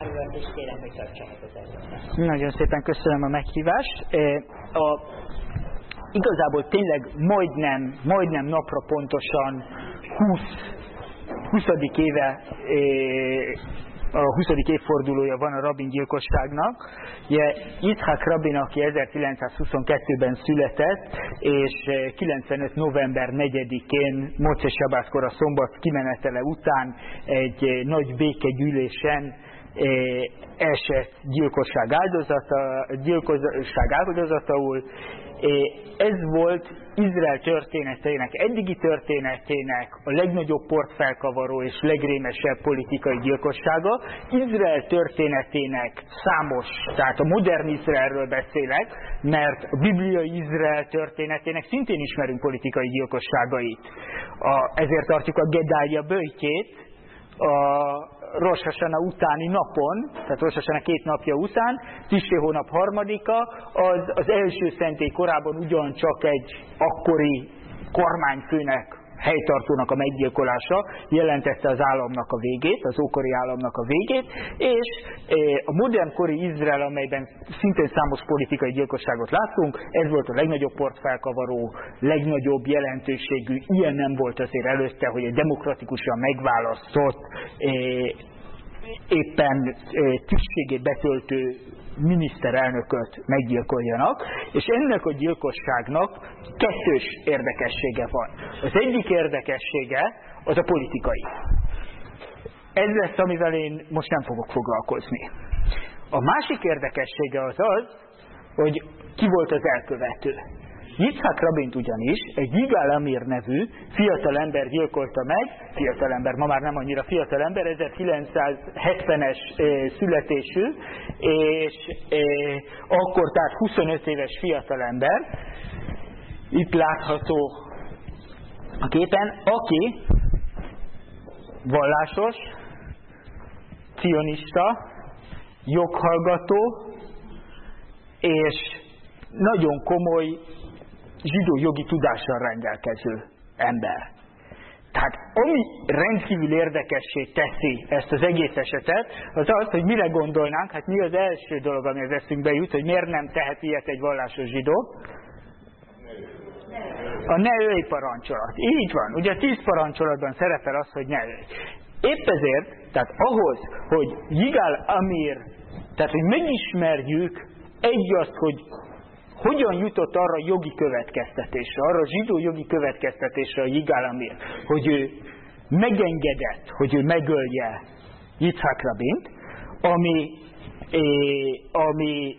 És kérem, hogy tartsanak az előadást. Nagyon szépen köszönöm a meghívást. Igazából tényleg majdnem napra pontosan 20. éve, a 20. évfordulója van a rabingyilkosságnak. Yitzhak Rabin, aki 1922-ben született, és 95. november 4-én Mocé Sabátkor a szombat kimenetele után egy nagy békegyűlésen esett gyilkosság áldozataul. Ez volt Izrael történetének, eddigi történetének a legnagyobb portfelkavaró és legrémesebb politikai gyilkossága. Izrael történetének számos, tehát a modern Izraelről beszélek, mert a bibliai Izrael történetének szintén ismerünk politikai gyilkosságait. Ezért tartjuk a Gedália böjtjét a Rosh Hashanah utáni napon, tehát Rosh Hashanah 2 napja után, Tisré hónap 3-a, az első szentély korában ugyancsak egy akkori kormányfőnek, helytartónak a meggyilkolása jelentette az államnak a végét, az ókori államnak a végét, és a modernkori Izrael, amelyben szintén számos politikai gyilkosságot láttunk, ez volt a legnagyobb portfelkavaró, legnagyobb jelentőségű, ilyen nem volt azért előtte, hogy egy demokratikusan megválasztott, éppen tisztségét betöltő miniszterelnököt meggyilkoljanak, és ennek a gyilkosságnak kettős érdekessége van. Az egyik érdekessége az a politikai. Ez lesz, amivel én most nem fogok foglalkozni. A másik érdekessége az az, hogy ki volt az elkövető. Yitzhak Rabint ugyanis egy Yigal Amir nevű fiatalember gyilkolta meg, fiatalember, ma már nem annyira fiatalember, 1970-es születésű, és akkor tehát 25 éves fiatalember, itt látható a képen, aki vallásos, cionista, joghallgató, és nagyon komoly zsidó jogi tudással rendelkező ember. Tehát ami rendkívül érdekessé teszi ezt az egész esetet, az az, hogy mire gondolnánk, hát mi az első dolog, ami az eszünkbe jut, hogy miért nem tehet ilyet egy vallásos zsidó? A ne ölj parancsolat. Így van. Ugye a 10 parancsolatban szerepel az, hogy ne ölj. Épp ezért, tehát ahhoz, hogy Yigal Amir, tehát hogy megismerjük azt, hogy hogyan jutott arra a jogi következtetésre, arra a zsidó jogi következtetésre a Yigal Amir, hogy ő megengedett, hogy ő megölje Yitzhak Rabint, ami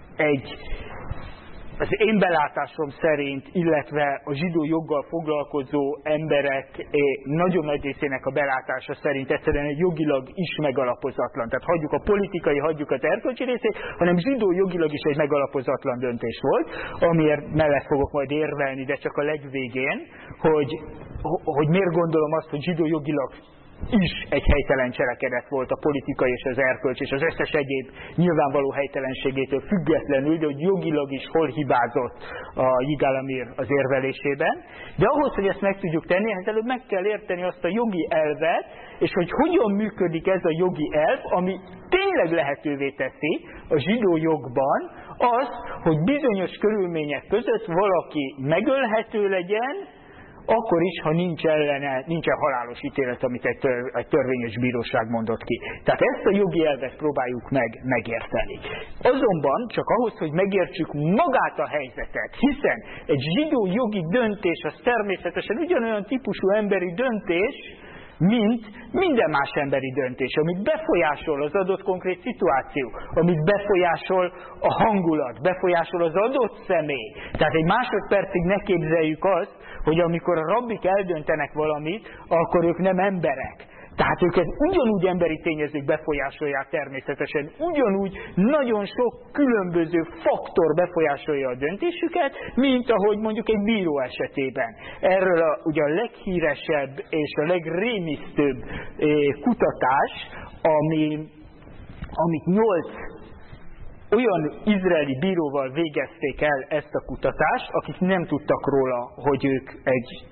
az én belátásom szerint, illetve a zsidó joggal foglalkozó emberek nagyon nagy részének a belátása szerint egyszerűen egy jogilag is megalapozatlan. Tehát hagyjuk a politikai, hagyjuk az erkölcsi részét, hanem zsidó jogilag is egy megalapozatlan döntés volt, amiért mellett fogok majd érvelni, de csak a legvégén, hogy miért gondolom azt, hogy zsidó jogilag is egy helytelen cselekedet volt a politikai és az erkölcs és az összes egyéb nyilvánvaló helytelenségétől függetlenül, de hogy jogilag is hol hibázott a Yigal Amir az érvelésében. De ahhoz, hogy ezt meg tudjuk tenni, ehhez előbb meg kell érteni azt a jogi elvet, és hogy hogyan működik ez a jogi elv, ami tényleg lehetővé teszi a zsidó jogban az, hogy bizonyos körülmények között valaki megölhető legyen, akkor is, ha nincsen halálos ítélet, amit egy törvényes bíróság mondott ki. Tehát ezt a jogi elvet próbáljuk megérteni. Azonban csak ahhoz, hogy megértsük magát a helyzetet, hiszen egy zsidó jogi döntés az természetesen ugyanolyan típusú emberi döntés, mint minden más emberi döntés, amit befolyásol az adott konkrét szituáció, amit befolyásol a hangulat, befolyásol az adott személy. Tehát egy másodpercig ne képzeljük azt, hogy amikor a rabbik eldöntenek valamit, akkor ők nem emberek. Tehát őket ugyanúgy emberi tényezők befolyásolják természetesen, ugyanúgy nagyon sok különböző faktor befolyásolja a döntésüket, mint ahogy mondjuk egy bíró esetében. Erről ugye a leghíresebb és a legrémisztőbb kutatás, amit 8 olyan izraeli bíróval végezték el ezt a kutatást, akik nem tudtak róla, hogy ők egy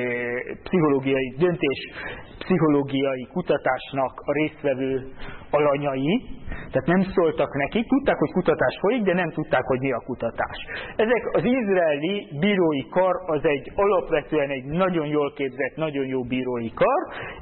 pszichológiai kutatásnak a résztvevő alanyai, tehát nem szóltak nekik, tudták, hogy kutatás folyik, de nem tudták, hogy mi a kutatás. Ezek az izraeli bírói kar az egy alapvetően egy nagyon jól képzett, nagyon jó bírói kar,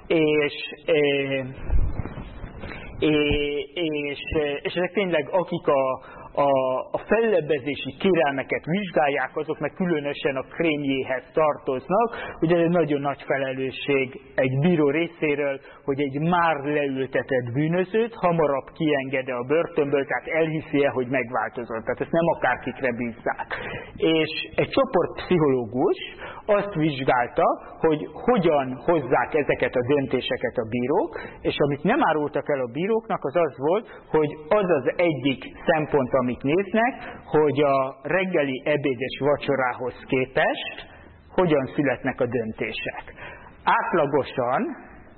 és ezek tényleg, akik a fellebbezési kérelmeket vizsgálják, azok meg különösen a krémjéhez tartoznak. Ugye ez egy nagyon nagy felelősség egy bíró részéről, hogy egy már leültetett bűnözőt hamarabb kienged a börtönből, tehát elhiszi-e, hogy megváltozott. Tehát ezt nem akárkikre bízzák. És egy csoportpszichológus azt vizsgálta, hogy hogyan hozzák ezeket a döntéseket a bírók, és amit nem árultak el a bíróknak, az az volt, hogy az az egyik szempont, amit néznek, hogy a reggeli, ebéd és vacsorához képest hogyan születnek a döntések. Átlagosan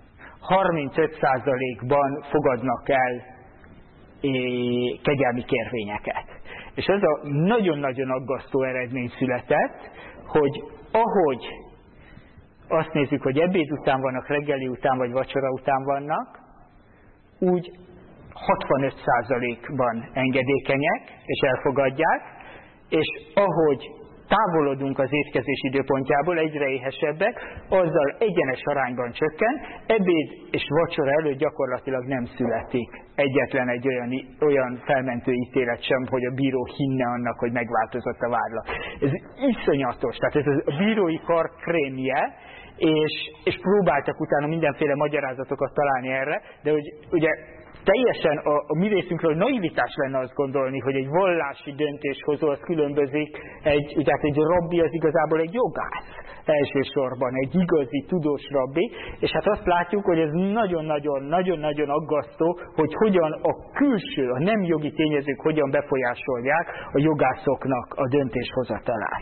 35%-ban fogadnak el kegyelmi kérvényeket. És az a nagyon-nagyon aggasztó eredmény született, hogy ahogy azt nézzük, hogy ebéd után vannak, reggeli után vagy vacsora után vannak, úgy 65%-ban engedékenyek és elfogadják, és ahogy távolodunk az étkezés időpontjából, egyre éhesebbek, azzal egyenes arányban csökken, ebéd és vacsora előtt gyakorlatilag nem születik egyetlen egy olyan felmentő ítélet sem, hogy a bíró hinne annak, hogy megváltozott a vádlat. Ez iszonyatos, tehát ez a bírói kar krémje, és próbáltak utána mindenféle magyarázatokat találni erre, de hogy ugye teljesen a mi részünkről naivitás lenne azt gondolni, hogy egy vallási döntéshozó az különbözik, tehát egy rabbi az igazából egy jogász elsősorban, egy igazi tudós rabbi, és hát azt látjuk, hogy ez nagyon-nagyon aggasztó, hogy hogyan a külső, a nem jogi tényezők hogyan befolyásolják a jogászoknak a döntéshozatalát.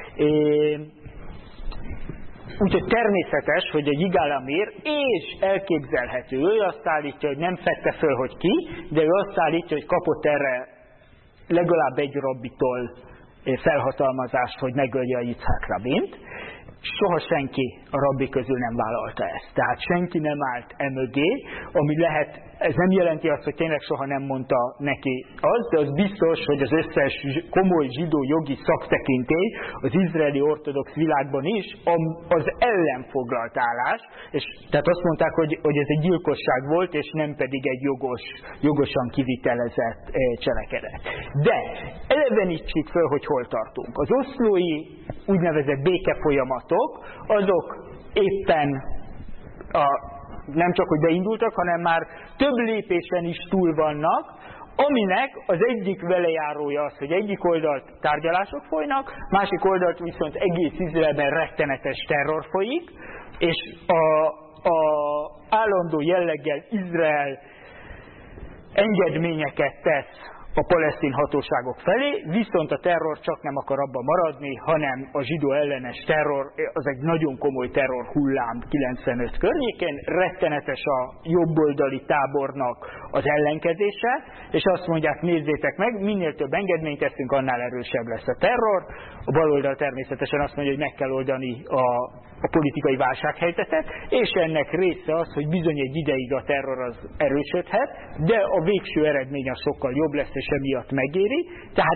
Úgyhogy természetes, hogy a Yigal Amir, és elképzelhető, ő azt állítja, hogy nem fedte föl, hogy ki, de ő azt állítja, hogy kapott erre legalább egy rabbitól felhatalmazást, hogy megölje a Yitzhak Rabint. Soha senki a rabbi közül nem vállalta ezt. Tehát senki nem állt emögé, ami lehet, ez nem jelenti azt, hogy tényleg soha nem mondta neki az, de az biztos, hogy az összes komoly zsidó jogi szaktekintély az izraeli ortodox világban is az ellen foglalt állás, és tehát azt mondták, hogy ez egy gyilkosság volt, és nem pedig egy jogosan kivitelezett cselekedet. De elevenítsük föl, hogy hol tartunk. Az oszlói úgynevezett békefolyamatok, azok éppen nem csak, hogy beindultak, hanem már több lépésen is túl vannak, aminek az egyik velejárója az, hogy egyik oldalt tárgyalások folynak, másik oldalt viszont egész Izraelben rettenetes terror folyik, és a állandó jelleggel Izrael engedményeket tesz a palesztin hatóságok felé, viszont a terror csak nem akar abban maradni, hanem a zsidó ellenes terror, az egy nagyon komoly terror hullám 95 környékén, rettenetes a jobboldali tábornak az ellenkezése, és azt mondják, nézzétek meg, minél több engedményt teszünk, annál erősebb lesz a terror. A baloldal természetesen azt mondja, hogy meg kell oldani a politikai válsághelyzetet, és ennek része az, hogy bizony egy ideig a terror az erősödhet, de a végső eredmény az sokkal jobb lesz, és emiatt megéri. Tehát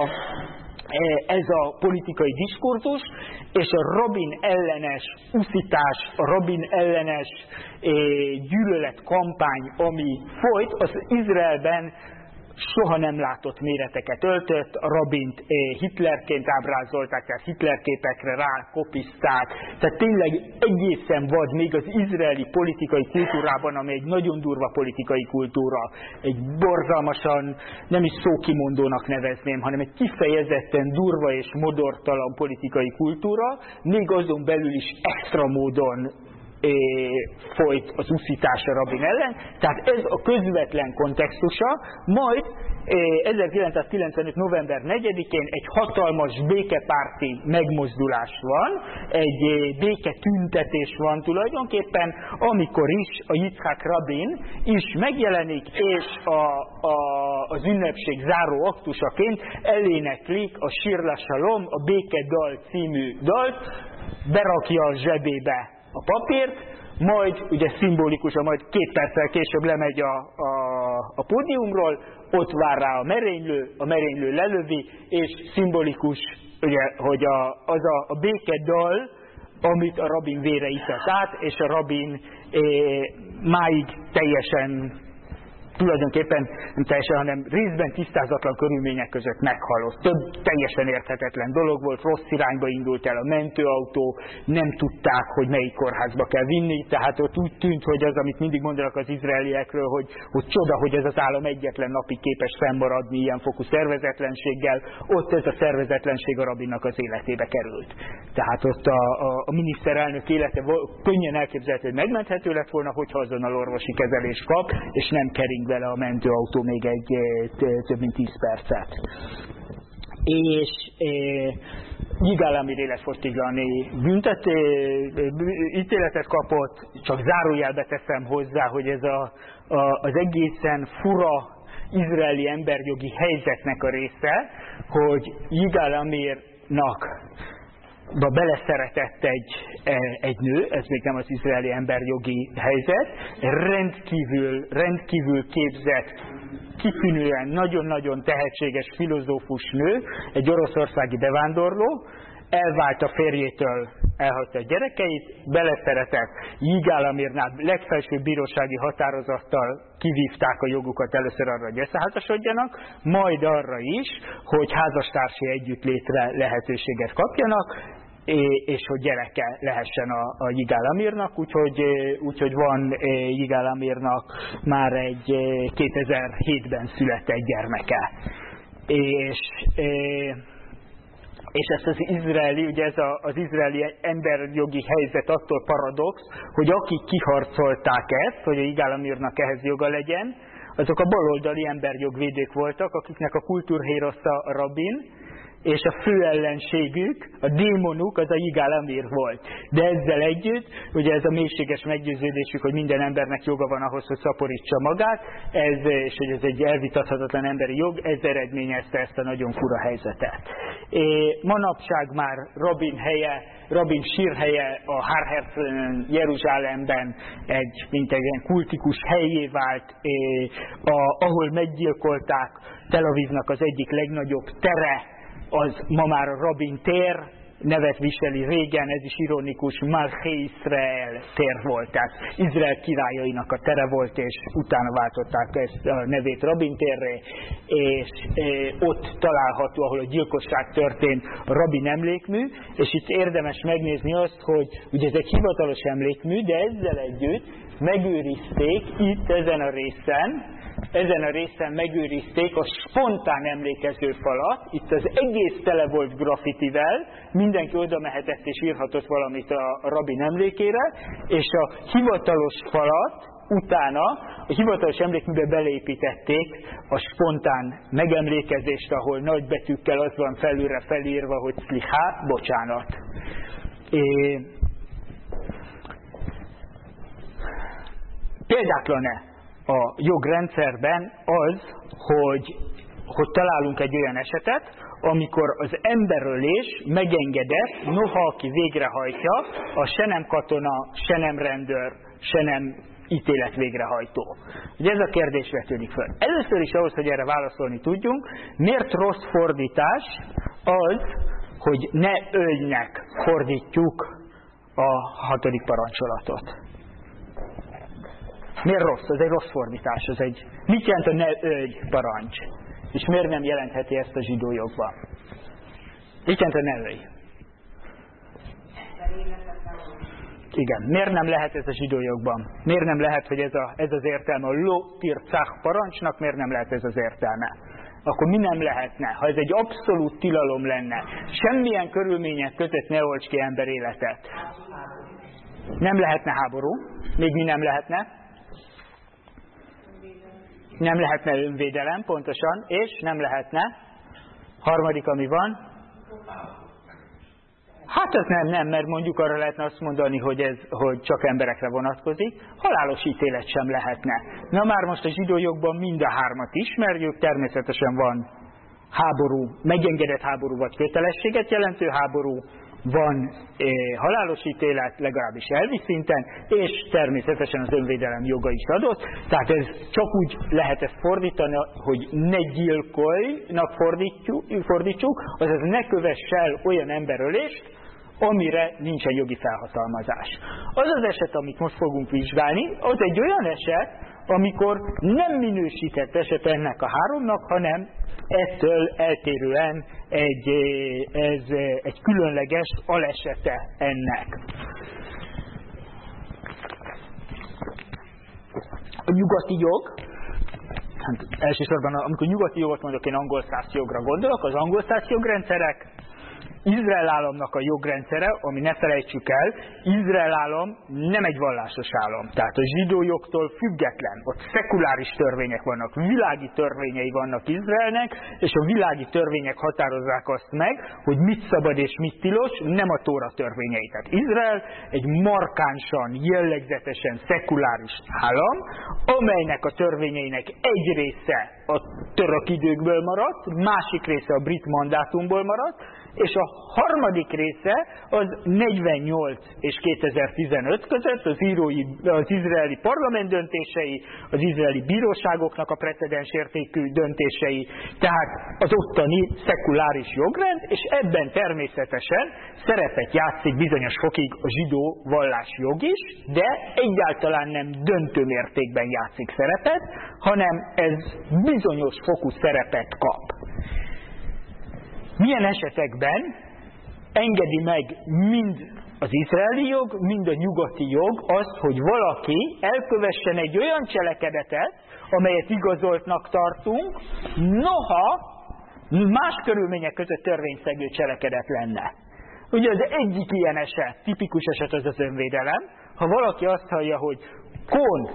ez a politikai diskurzus, és a Rabin ellenes uszítás, a Rabin ellenes gyűlöletkampány, ami folyt, az Izraelben soha nem látott méreteket öltött, a Rabint Hitlerként ábrázolták, tehát Hitlerképekre rákopizták, tehát tényleg egészen vad még az izraeli politikai kultúrában, ami egy nagyon durva politikai kultúra, egy borzalmasan, nem is szókimondónak nevezném, hanem egy kifejezetten durva és modortalan politikai kultúra, még azon belül is extra módon folyt az uszítás a rabin ellen, tehát ez a közvetlen kontextusa, majd 1995. november 4-én egy hatalmas békepárti megmozdulás van, egy béketüntetés van tulajdonképpen, amikor is a Yitzhak Rabin is megjelenik, és az ünnepség záró aktusaként eléneklik a Shir LaShalom, a békedal című dalt, berakja a zsebébe a papírt, majd ugye szimbolikusan, majd 2 perccel később lemegy a pódiumról, ott vár rá a merénylő lelövi, és szimbolikus, ugye, hogy a békedal, amit a rabin vére iszett át, és a rabin máig teljesen, tulajdonképpen nem teljesen, hanem részben tisztázatlan körülmények között meghalott. Több teljesen érthetetlen dolog volt, rossz irányba indult el a mentőautó, nem tudták, hogy melyik kórházba kell vinni, tehát ott úgy tűnt, hogy az, amit mindig mondanak az izraeliekről, hogy csoda, hogy ez az állam egyetlen napig képes fennmaradni ilyen fokú szervezetlenséggel, ott ez a szervezetlenség a rabinnak az életébe került. Tehát ott a miniszterelnök élete könnyen elképzelhető, hogy megmenthető lett volna, hogyha azonnal orvosi kezelést kap, és nem kering vele a mentőautó még egy több mint 10 percet. És Yigal Amir életfogytiglani ítéletet kapott, csak zárójelbe teszem hozzá, hogy ez az egészen fura izraeli emberjogi helyzetnek a része, hogy Yigal Amirnak beleszeretett egy nő, ez még nem az izraeli emberjogi helyzet, rendkívül képzett, kitűnően, nagyon-nagyon tehetséges filozófus nő, egy oroszországi bevándorló, elvált a férjétől, elhagyta a gyerekeit, beleszeretett Yigal Amirnál, legfelsőbb bírósági határozattal kivívták a jogukat először arra, hogy összeházasodjanak, majd arra is, hogy házastársi együttlétre lehetőséget kapjanak, és hogy gyereke lehessen a Yigal Amirnak, úgyhogy van Yigal Amirnak már egy 2007-ben született gyermeke. És ezt az izraeli, ugye ez az izraeli emberjogi helyzet attól paradox, hogy akik kiharcolták ezt, hogy a Yigal Amirnak ehhez joga legyen, azok a baloldali emberjogvédők voltak, akiknek a kultúrhérossza a rabin, és a fő ellenségük, a démonuk, az a Yigal Amir volt. De ezzel együtt, ugye ez a mélységes meggyőződésük, hogy minden embernek joga van ahhoz, hogy szaporítsa magát, és hogy ez egy elvitathatatlan emberi jog, ez eredményezte ezt a nagyon fura helyzetet. Manapság már rabin sírhelye a Har Herzl Jeruzsálemben mint egy ilyen kultikus helyé vált, ahol meggyilkolták Tel Avivnak az egyik legnagyobb tere, az ma már a Rabin tér, nevet viseli, régen, ez is ironikus, Malché Israel tér volt, tehát Izrael királyainak a tere volt, és utána váltották ezt a nevét Rabin térre, és ott található, ahol a gyilkosság történt, a Rabin emlékmű, és itt érdemes megnézni azt, hogy ugye ez egy hivatalos emlékmű, de ezzel együtt megőrizték itt ezen a részen megőrizték a spontán emlékezőfalat, itt az egész tele volt graffitivel, mindenki oda mehetett és írhatott valamit a rabin emlékére, és a hivatalos falat utána a hivatalos emlékműbe beleépítették a spontán megemlékezést, ahol nagy betűkkel az van felülre felírva, hogy szliha, bocsánat. Példátlan-e a jogrendszerben az, hogy találunk egy olyan esetet, amikor az emberölés megengedett, noha aki végrehajtja, a se nem katona, se nem rendőr, se nem ítélet végrehajtó. Ugye ez a kérdés vetődik föl. Először is ahhoz, hogy erre válaszolni tudjunk, miért rossz fordítás az, hogy ne ölgynek fordítjuk a 6. parancsolatot. Miért rossz? Ez egy rossz fordítás. Mit jelent a ne ölj parancs? És miért nem jelentheti ezt a zsidó jogban? Mit jelent a ne ölj? Igen. Miért nem lehet ez a zsidó jogban? Miért nem lehet, hogy ez az értelme a lo tircach parancsnak, miért nem lehet ez az értelme? Akkor mi nem lehetne, ha ez egy abszolút tilalom lenne? Semmilyen körülmények között ne olts ki ember életet. Nem lehetne háború. Még mi nem lehetne? Nem lehetne önvédelem, pontosan, és nem lehetne. Harmadik, ami van. Hát ez nem, mert mondjuk arra lehetne azt mondani, hogy csak emberekre vonatkozik. Halálos ítélet sem lehetne. Na már most a zsidó jogban mind a hármat ismerjük, természetesen van háború, megengedett háború vagy kötelességet jelentő háború, van halálos ítélet, legalábbis elvi szinten, és természetesen az önvédelem joga is adott. Tehát ez csak úgy lehet ezt fordítani, hogy ne gyilkoljnak fordítsuk, azaz ne kövess el olyan emberölést, amire nincsen jogi felhatalmazás. Az az eset, amit most fogunk vizsgálni, az egy olyan eset, amikor nem minősített eset ennek a háromnak, hanem ettől eltérően ez egy különleges alesete ennek. A nyugati jog, hát elsősorban amikor nyugati jogot mondok, én angol-szász jogra gondolok, az angol-szász jogrendszerek, Izrael államnak a jogrendszere, ami ne felejtsük el, Izrael állam nem egy vallásos állam. Tehát a zsidó jogtól független. Ott szekuláris törvények vannak, világi törvényei vannak Izraelnek, és a világi törvények határozzák azt meg, hogy mit szabad és mit tilos, nem a Tóra törvényei. Tehát Izrael egy markánsan, jellegzetesen szekuláris állam, amelynek a törvényeinek egy része a török időkből maradt, másik része a brit mandátumból maradt, és a harmadik része az 48 és 2015 között az izraeli parlament döntései, az izraeli bíróságoknak a precedens értékű döntései, tehát az ottani szekuláris jogrend, és ebben természetesen szerepet játszik bizonyos fokig a zsidó vallásjog is, de egyáltalán nem döntő mértékben játszik szerepet, hanem ez bizonyos fokú szerepet kap. Milyen esetekben engedi meg mind az izraeli jog, mind a nyugati jog azt, hogy valaki elkövessen egy olyan cselekedetet, amelyet igazoltnak tartunk, noha más körülmények között törvényszegő cselekedet lenne. Ugye az egyik ilyen eset, tipikus eset az az önvédelem, ha valaki azt hallja, hogy Kohn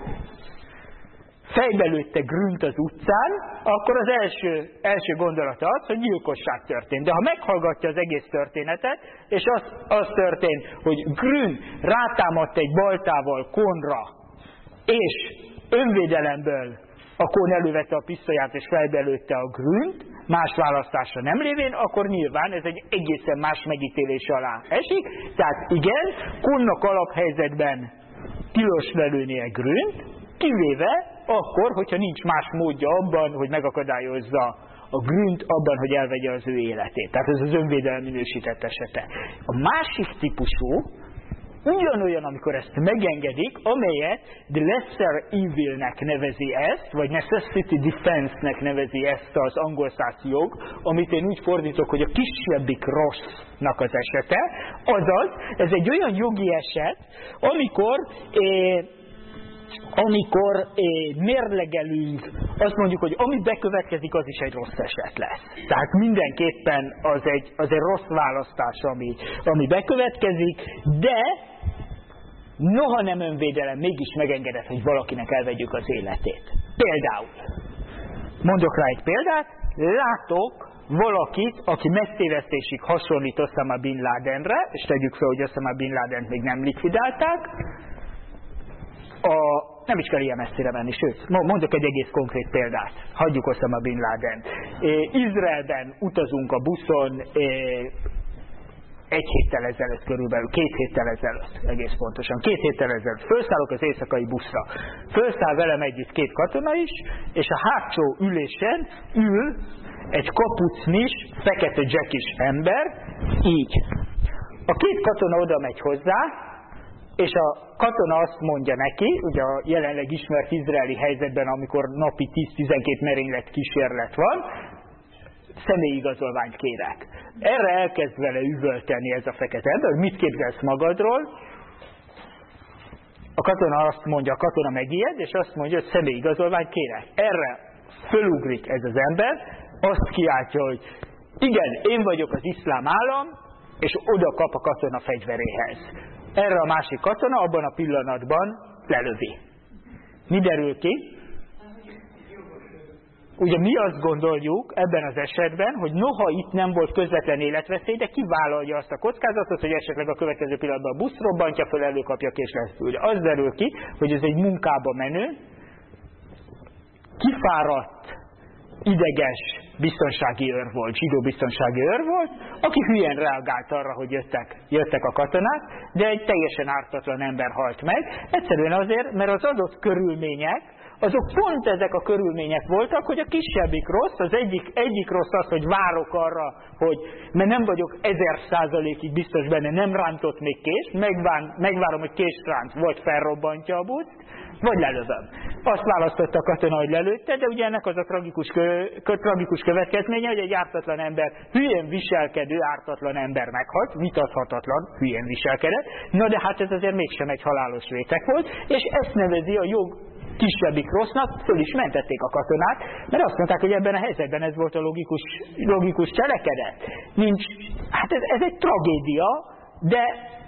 fejbe lőtte Grünt az utcán, akkor az első gondolata az, hogy gyilkosság történt. De ha meghallgatja az egész történetet, és az történt, hogy Grün rátámadt egy baltával Kohnra, és önvédelemből a Kohn elővette a pisztolyát és fejbe lőtte a Grünt, más választása nem lévén, akkor nyilván ez egy egészen más megítélés alá esik. Tehát igen, Kohnnak alaphelyzetben tilos lelőnie Grünt, kivéve akkor, hogyha nincs más módja abban, hogy megakadályozza a Grünt abban, hogy elvegye az ő életét. Tehát ez az önvédelem minősített esete. A másik típusú ugyanolyan, amikor ezt megengedik, amelyet the lesser evilnek nevezi ezt, vagy necessity defense-nek nevezi ezt az angol-szász jog, amit én úgy fordítok, hogy a kisebbik rossznak az esete, azaz, ez egy olyan jogi eset, amikor mérlegelünk, azt mondjuk, hogy ami bekövetkezik, az is egy rossz eset lesz. Tehát mindenképpen az egy rossz választás, ami bekövetkezik, de noha nem önvédelem, mégis megengedett, hogy valakinek elvegyük az életét. Például, mondok rá egy példát, látok valakit, aki megtévesztésig hasonlít Osama Bin Ladenre, és tegyük fel, hogy Osama Bin Ladent még nem likvidálták, nem is kell ilyen messzire menni, sőt, mondok egy egész konkrét példát. Hagyjuk Osama Bin Ladent. Izraelben utazunk a buszon egy héttel ezelőtt körülbelül, 2 héttel ezelőtt, egész pontosan. 2 héttel ezelőtt fölszállok az éjszakai buszra. Fölszáll velem együtt 2 katona is, és a hátsó ülésen ül egy kapucnis, fekete jackis ember, így. A 2 katona oda megy hozzá, és a katona azt mondja neki, ugye a jelenleg ismert izraeli helyzetben, amikor napi 10-12 merénylet kísérlet van, személyigazolványt kérek. Erre elkezd vele üvölteni ez a fekete ember, hogy mit képzelsz magadról. A katona azt mondja, a katona megijed, és azt mondja, hogy személyigazolványt kérek. Erre fölugrik ez az ember, azt kiáltja, hogy igen, én vagyok az iszlám állam, és oda kap a katona fegyveréhez. erre a másik katona abban a pillanatban lelövi. Mi derül ki? Ugye mi azt gondoljuk ebben az esetben, hogy noha itt nem volt közvetlen életveszély, de kivállalja azt a kockázatot, hogy esetleg a következő pillanatban a busz robbantja föl, előkapja és lesz. Ugye az derül ki, hogy ez egy munkába menő, kifáradt, ideges biztonsági őr volt, zsidó biztonsági őr volt, aki hülyen reagált arra, hogy jöttek a katonák, de egy teljesen ártatlan ember halt meg. Egyszerűen azért, mert az adott körülmények, azok pont ezek a körülmények voltak, hogy a kisebbik rossz, az egyik rossz az, hogy várok arra, hogy, mert nem vagyok 1000%-ig biztos benne, nem rántott még kést, megvárom, hogy kést ránt, vagy felrobbantja a buszt, vagy lelövöm. Azt választotta a katona, hogy lelőtte, de ugye ennek az a tragikus következménye, hogy egy ártatlan ember, hülyén viselkedő ártatlan ember meghalt, vitathatatlan, hülyén viselkedett, na de hát ez azért mégsem egy halálos réteg volt, és ezt nevezi a jog kisebbik rossznak, föl is mentették a katonát, mert azt mondták, hogy ebben a helyzetben ez volt a logikus cselekedet. Hát ez egy tragédia, de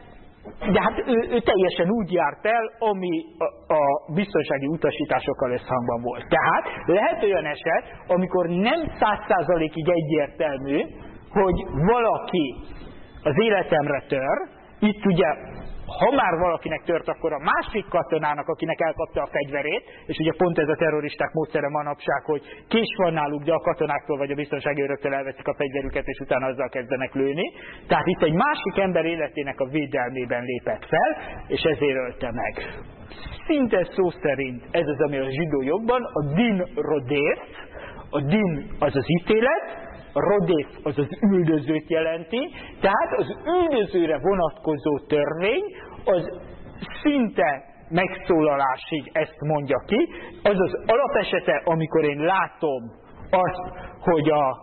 hát ő teljesen úgy járt el, ami a biztonsági utasításokkal összhangban volt. Tehát lehet olyan eset, amikor nem 100%-ig egyértelmű, hogy valaki az életemre tör, itt ugye ha már valakinek tört, akkor a másik katonának, akinek elkapta a fegyverét, és ugye pont ez a terroristák módszere manapság, hogy kés van náluk, de a katonáktól vagy a biztonsági őröktől elveszik a fegyverüket, és utána azzal kezdenek lőni. Tehát itt egy másik ember életének a védelmében lépett fel, és ezért ölte meg. Szinte szó szerint ez az, ami a zsidó jogban, a din rodéf, a din az az ítélet, a rodéf az az üldözőt jelenti, tehát az üldözőre vonatkozó törvény az szinte megszólalásig ezt mondja ki, az az alapesete, amikor én látom azt, hogy a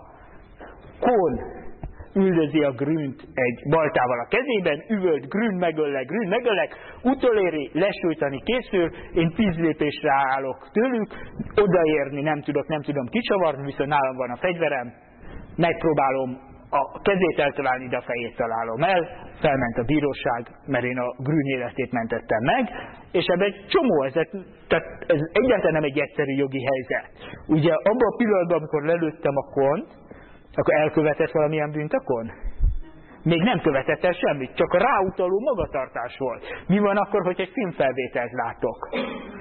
Kohn üldözi a Grünt egy baltával a kezében, üvölt, Grün megöllek, utoléri, lesújtani készül, én 10 lépésre állok tőlük, odaérni nem tudom kicsavarni, viszont nálam van a fegyverem, megpróbálom a kezét eltalálni, de a fejét találom el, felment a bíróság, mert én a Grün életét mentettem meg, és ebben egy csomó, tehát ez egyáltalán nem egy egyszerű jogi helyzet. Ugye abban a pillanatban, amikor lelőttem a Kohnt, akkor elkövetett valamilyen bűnt a Kohn? Még nem követett el semmit, csak a ráutaló magatartás volt. Mi van akkor, hogy egy filmfelvételt látok?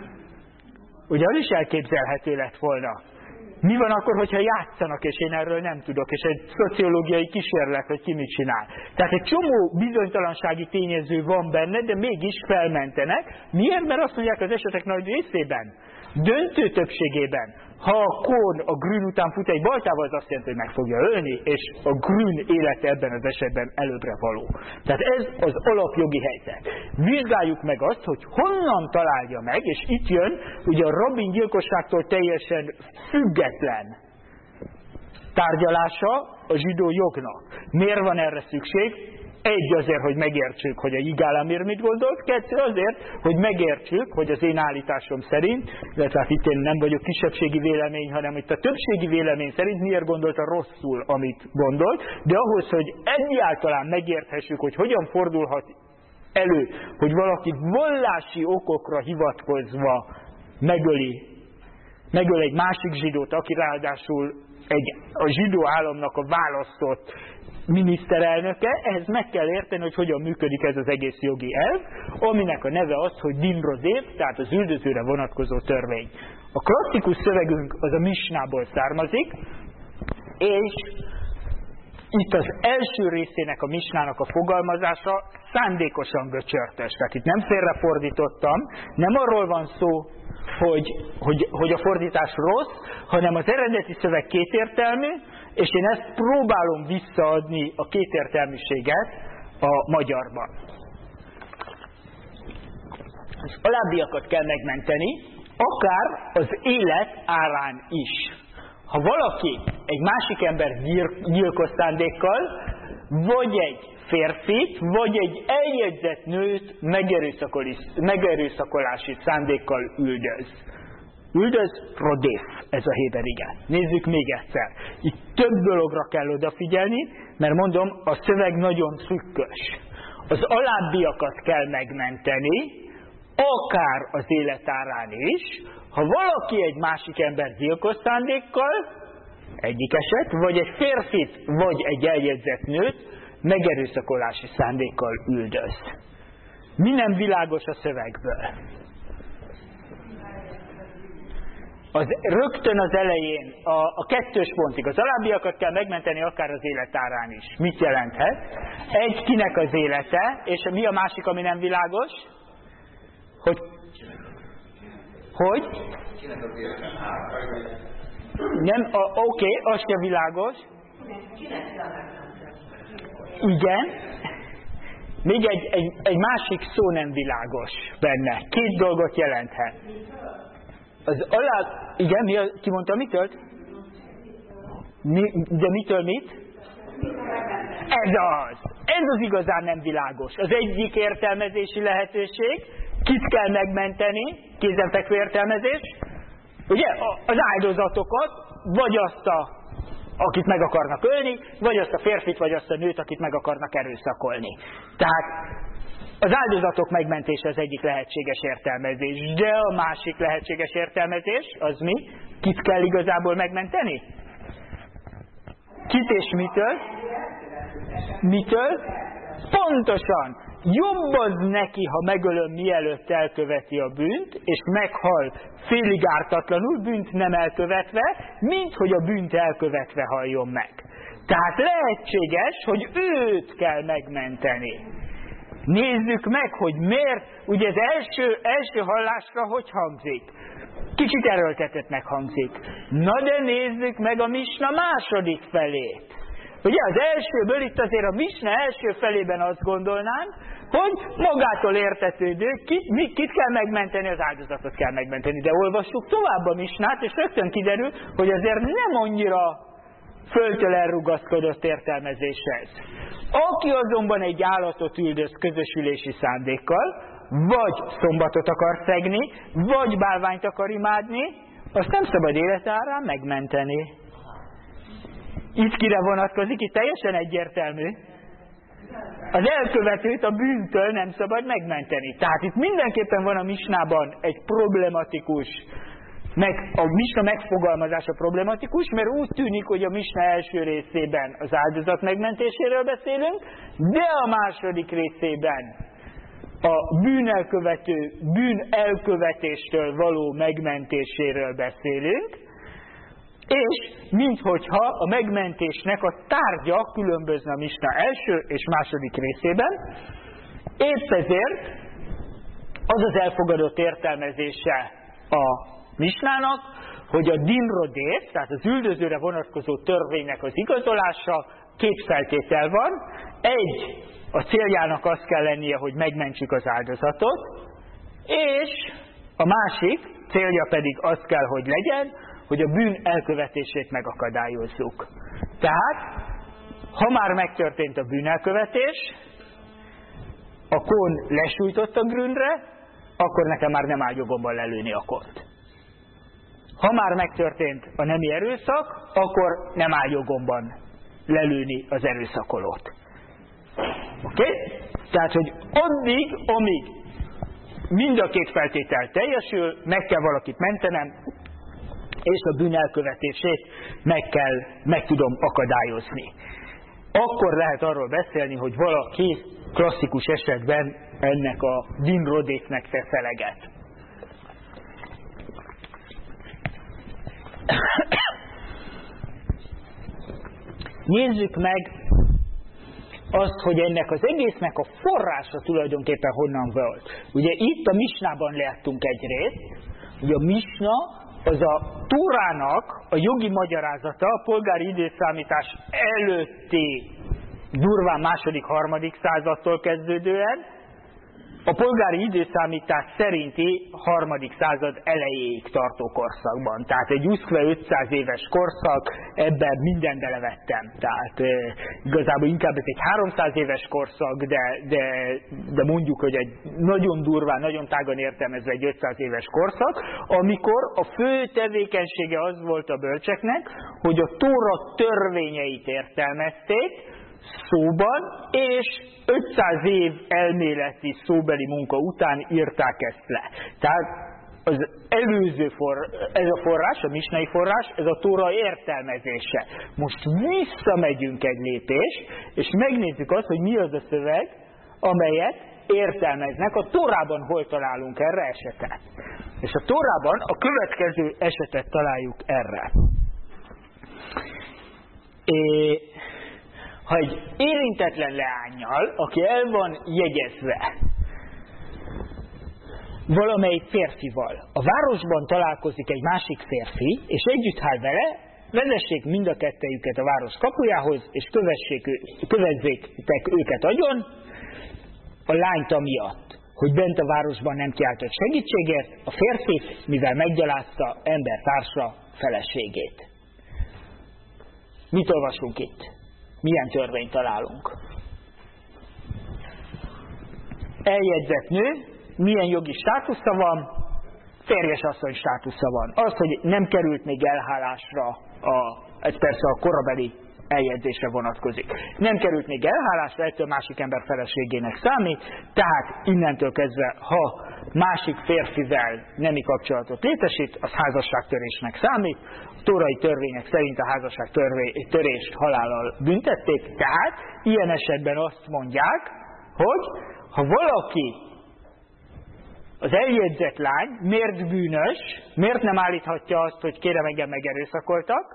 Ugye az is elképzelhető lett volna. Mi van akkor, hogyha játszanak, és én erről nem tudok, és egy szociológiai kísérlet, hogy ki mit csinál. Tehát egy csomó bizonytalansági tényező van benne, de mégis felmentenek. Miért? Mert azt mondják az esetek nagy részében, döntő többségében, ha a Kohn a Grün után fut egy baltával, az azt jelenti, hogy meg fogja ölni, és a Grün élete ebben az esetben előbbre való. Tehát ez az alapjogi helyzet. Vizsgáljuk meg azt, hogy honnan találja meg, és itt jön ugye a Rabin gyilkosságtól teljesen független tárgyalása a zsidó jognak. Miért van erre szükség? Egy azért, hogy megértsük, hogy a Yigal Amir mit gondolt, kettő azért, hogy megértsük, hogy az én állításom szerint, illetve hát itt én nem vagyok kisebbségi vélemény, hanem itt a többségi vélemény szerint miért gondolta rosszul, amit gondolt, de ahhoz, hogy egyáltalán megérthessük, hogy hogyan fordulhat elő, hogy valaki vallási okokra hivatkozva megöl egy másik zsidót, aki ráadásul a zsidó államnak a választott miniszterelnöke, ehhez meg kell érteni, hogy hogyan működik ez az egész jogi elv, aminek a neve az, hogy din rodéf, tehát az üldözőre vonatkozó törvény. A klasszikus szövegünk az a Misnából származik, és itt az első részének a Misnának a fogalmazása szándékosan göcsörtes. Tehát itt nem félrefordítottam, nem arról van szó, hogy a fordítás rossz, hanem az eredeti szöveg kétértelmű, és én ezt próbálom visszaadni a kétértelműséget a magyarban. Az alábbiakat kell megmenteni, akár az élet árán is. Ha valaki egy másik ember gyilkos szándékkal, vagy egy férfit, vagy egy eljegyzett nőt megerőszakolási szándékkal üldöz. Üldöz, rodéf, ez a héberige. Nézzük még egyszer. Itt több dologra kell odafigyelni, mert mondom, a szöveg nagyon szükkös. az alábbiakat kell megmenteni, akár az élet árán is, ha valaki egy másik ember gyilkos szándékkal, egyik eset, vagy egy férfit, vagy egy eljegyzett nőt megerőszakolási szándékkal üldöz. Mi nem világos a szövegből? Rögtön az elején, a 2. pontig, az alábbiakat kell megmenteni akár az élet árán is. Mit jelenthet? Egy, kinek az élete, és mi a másik, ami nem világos? Hogy? Kinek az élete? Nem, oké, az sem világos. Igen. Még egy másik szó nem világos benne. 2 dolgot jelenthet. Az igen, ki mondta mitől? De mitől mit? Ez az igazán nem világos. Az egyik értelmezési lehetőség, kit kell megmenteni, kézenfekvő értelmezés, ugye, az áldozatokat, vagy azt akit meg akarnak ölni, vagy azt a férfit, vagy azt a nőt, akit meg akarnak erőszakolni. Tehát az áldozatok megmentése az egyik lehetséges értelmezés, de a másik lehetséges értelmezés, az mi? Kit kell igazából megmenteni? Kit és mitől? Mitől? Pontosan! Jobb az neki, ha megölöm, mielőtt elköveti a bűnt, és meghal félig ártatlanul, bűnt nem elkövetve, mint hogy a bűnt elkövetve halljon meg. Tehát lehetséges, hogy őt kell megmenteni. Nézzük meg, hogy miért, ugye az első hallásra hogy hangzik? Kicsit erőltetettnek hangzik. Na de nézzük meg a misna második felét. Ugye az elsőből itt azért a misna első felében azt gondolnánk, hogy magától értetődő, kit kell megmenteni, az áldozatot kell megmenteni. De olvassuk tovább a misnát, és rögtön kiderül, hogy azért nem annyira földtől elrugaszkodott értelmezéshez. Aki azonban egy állatot üldöz közösülési szándékkal, vagy szombatot akar szegni, vagy bálványt akar imádni, azt nem szabad élete árán megmenteni. Itt kire vonatkozik? Itt teljesen egyértelmű. Az elkövetőt a bűntől nem szabad megmenteni. Tehát itt mindenképpen van a misnában egy problematikus, a misna megfogalmazása problematikus, mert úgy tűnik, hogy a misna első részében az áldozat megmentéséről beszélünk, de a második részében a bűn elkövetéstől való megmentéséről beszélünk, és minthogyha a megmentésnek a tárgya különbözne a misna első és második részében, épp ezért az az elfogadott értelmezése a misnának, hogy a dinrodét, tehát az üldözőre vonatkozó törvénynek az igazolása 2 feltétel van. Egy, a céljának az kell lennie, hogy megmentsük az áldozatot, és a másik célja pedig az kell, hogy legyen, hogy a bűn elkövetését megakadályozzuk. Tehát, ha már megtörtént a bűnelkövetés, a kón lesújtott a grünre, akkor nekem már nem áll jogomban lelőni a kont. Ha már megtörtént a nemi erőszak, akkor nem áll jogomban lelőni az erőszakolót. Oké? Tehát, hogy addig, amíg mind a 2 feltétel teljesül, meg kell valakit mentenem, és a bűn elkövetését meg tudom akadályozni. Akkor lehet arról beszélni, hogy valaki klasszikus esetben ennek a dinrodétnek tesz eleget. Nézzük meg azt, hogy ennek az egésznek a forrása tulajdonképpen honnan volt. Ugye itt a misnában láttunk egy részt, ugye a misna az a Tórának a jogi magyarázata a polgári időszámítás előtti durván második-harmadik századtól kezdődően, a polgári időszámítás szerinti 3. század elejéig tartó korszakban. Tehát egy 500 éves korszak, ebben mindent belevettem. Tehát igazából inkább ez egy 300 éves korszak, de mondjuk, hogy egy nagyon durván, nagyon tágan értelmezve egy 500 éves korszak, amikor a fő tevékenysége az volt a bölcseknek, hogy a Tóra törvényeit értelmezték, szóban, és 500 év elméleti szóbeli munka után írták ezt le. Tehát az előző ez a forrás, a misnai forrás, ez a Tóra értelmezése. Most visszamegyünk egy lépést, és megnézzük azt, hogy mi az a szöveg, amelyet értelmeznek. A Tórában hol találunk erre esetet. És a Tórában a következő esetet találjuk erre. Ha egy érintetlen leánnyal, aki el van jegyezve valamelyik férfival, a városban találkozik egy másik férfi, és együtt áll vele, vezessék mind a kettejüket a város kapujához, és kövezzétek őket agyon, a lányt amiatt, hogy bent a városban nem kiáltott segítségért, a férfit, mivel meggyalázta embertársa feleségét. Mit olvasunk itt? Milyen törvényt találunk? Eljegyzett nő, milyen jogi státusza van? Férjes asszony státusza van. Az, hogy nem került még elhálásra, ez persze a korabeli eljegyzésre vonatkozik. Nem került még elhálásra, ettől másik ember feleségének számít, tehát innentől kezdve, ha másik férfivel nemi kapcsolatot létesít, az házasságtörésnek számít. A tórai törvények szerint a házasságtörést halállal büntették, tehát ilyen esetben azt mondják, hogy ha valaki, az eljegyzett lány miért bűnös, miért nem állíthatja azt, hogy kérem engem megerőszakoltak?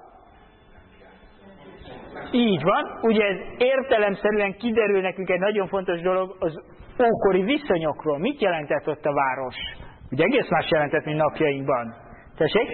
Így van, ugye ez értelemszerűen kiderül nekünk egy nagyon fontos dolog az ókori viszonyokról. Mit jelentett ott a város? Ugye egész más jelentett, mint napjainkban. Tessék?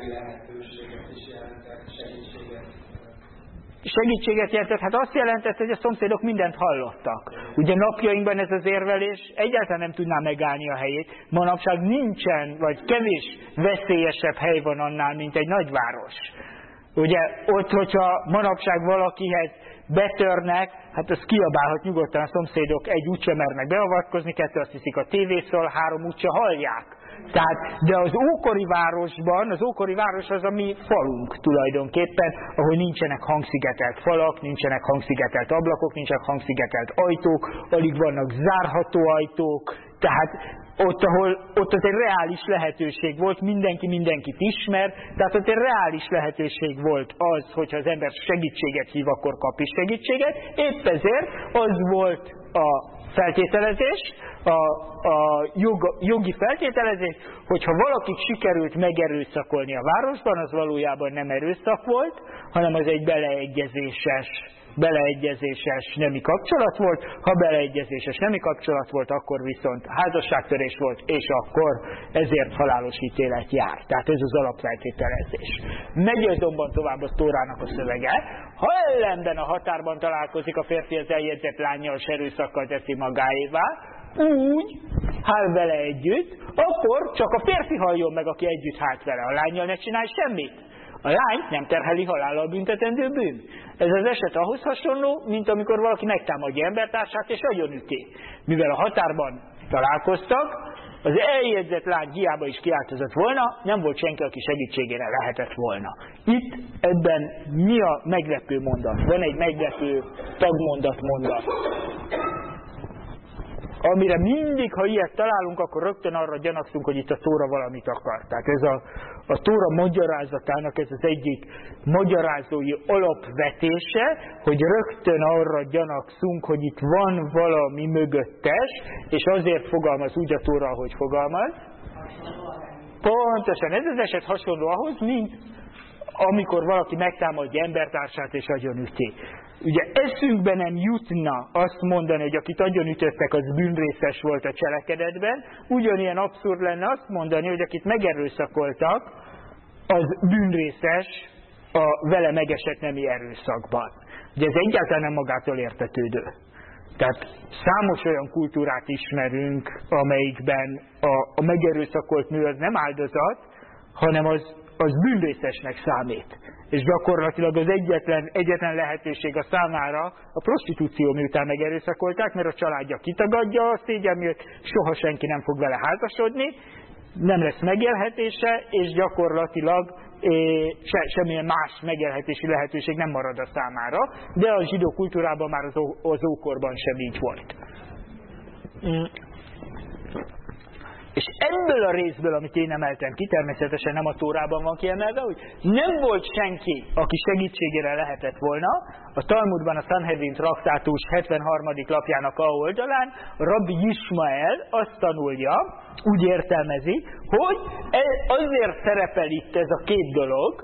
Segítséget jelentett, hát azt jelentett, hogy a szomszédok mindent hallottak. Ugye napjainkban ez az érvelés egyáltalán nem tudná megállni a helyét. Manapság nincsen, vagy kevés veszélyesebb hely van annál, mint egy nagyváros. Ugye ott, hogyha manapság valakihez betörnek, hát az kiabálhat nyugodtan, a szomszédok egy úgyse mernek beavatkozni, kettő azt hiszik a tévészól, három úgyse hallják. Tehát, de az ókori városban, az ókori város az a mi falunk tulajdonképpen, ahol nincsenek hangszigetelt falak, nincsenek hangszigetelt ablakok, nincsenek hangszigetelt ajtók, alig vannak zárható ajtók, tehát ott egy reális lehetőség volt, mindenki mindenkit ismer, tehát ott egy reális lehetőség volt az, hogyha az ember segítséget hív, akkor kap is segítséget. Épp ezért az volt a feltételezés, a jogi feltételezés, hogyha valakit sikerült megerőszakolni a városban, az valójában nem erőszak volt, hanem az egy beleegyezéses nemi kapcsolat volt. Ha beleegyezéses nemi kapcsolat volt, akkor viszont házasságtörés volt, és akkor ezért halálos ítélet jár. Tehát ez az alapfeltételezés. Megy azonban tovább a Tórának a szövege. Ha ellenben a határban találkozik a férfi az eljegyzett lánnyal, és erőszakkal teszi magáévá, úgy hál vele együtt, akkor csak a férfi halljon meg, aki együtt hált vele. A lánnyal ne csinálj semmit. A lányt nem terheli halállal büntetendő bűn. Ez az eset ahhoz hasonló, mint amikor valaki megtámadja embertársát és agyonüti. Mivel a határban találkoztak, az eljegyzett lány hiába is kiáltozott volna, nem volt senki, aki segítségére lehetett volna. Itt ebben mi a meglepő mondat? Van egy meglepő tagmondat mondat. Amire mindig, ha ilyet találunk, akkor rögtön arra gyanakszunk, hogy itt a Tóra valamit akar. Tehát ez a Tóra magyarázatának ez az egyik magyarázói alapvetése, hogy rögtön arra gyanakszunk, hogy itt van valami mögöttes, és azért fogalmaz úgy a Tóra, ahogy fogalmaz. Pontosan, ez az eset hasonló ahhoz, mint amikor valaki megtámadja embertársát és agyonüti. Ugye eszünkbe nem jutna azt mondani, hogy akit agyonütöttek, az bűnrészes volt a cselekedetben, ugyanilyen abszurd lenne azt mondani, hogy akit megerőszakoltak, az bűnrészes a vele megesett nemi erőszakban. Ugye ez egyáltalán nem magától értetődő. Tehát számos olyan kultúrát ismerünk, amelyikben a megerőszakolt nő az nem áldozat, hanem az bűnrészesnek számít. És gyakorlatilag az egyetlen lehetőség a számára a prostitúció, miután megerőszakolták, mert a családja kitagadja a szégyen miatt, soha senki nem fog vele házasodni, nem lesz megélhetése, és gyakorlatilag semmilyen más megélhetési lehetőség nem marad a számára, de a zsidó kultúrában már az ókorban sem így volt. És ebből a részből, amit én emeltem ki, természetesen nem a Tórában van kiemelve, hogy nem volt senki, aki segítségére lehetett volna. A Talmudban, a Sanhedrin traktátus 73. lapjának a oldalán Rabbi Ismael azt tanulja, úgy értelmezi, hogy azért szerepel itt ez a két dolog,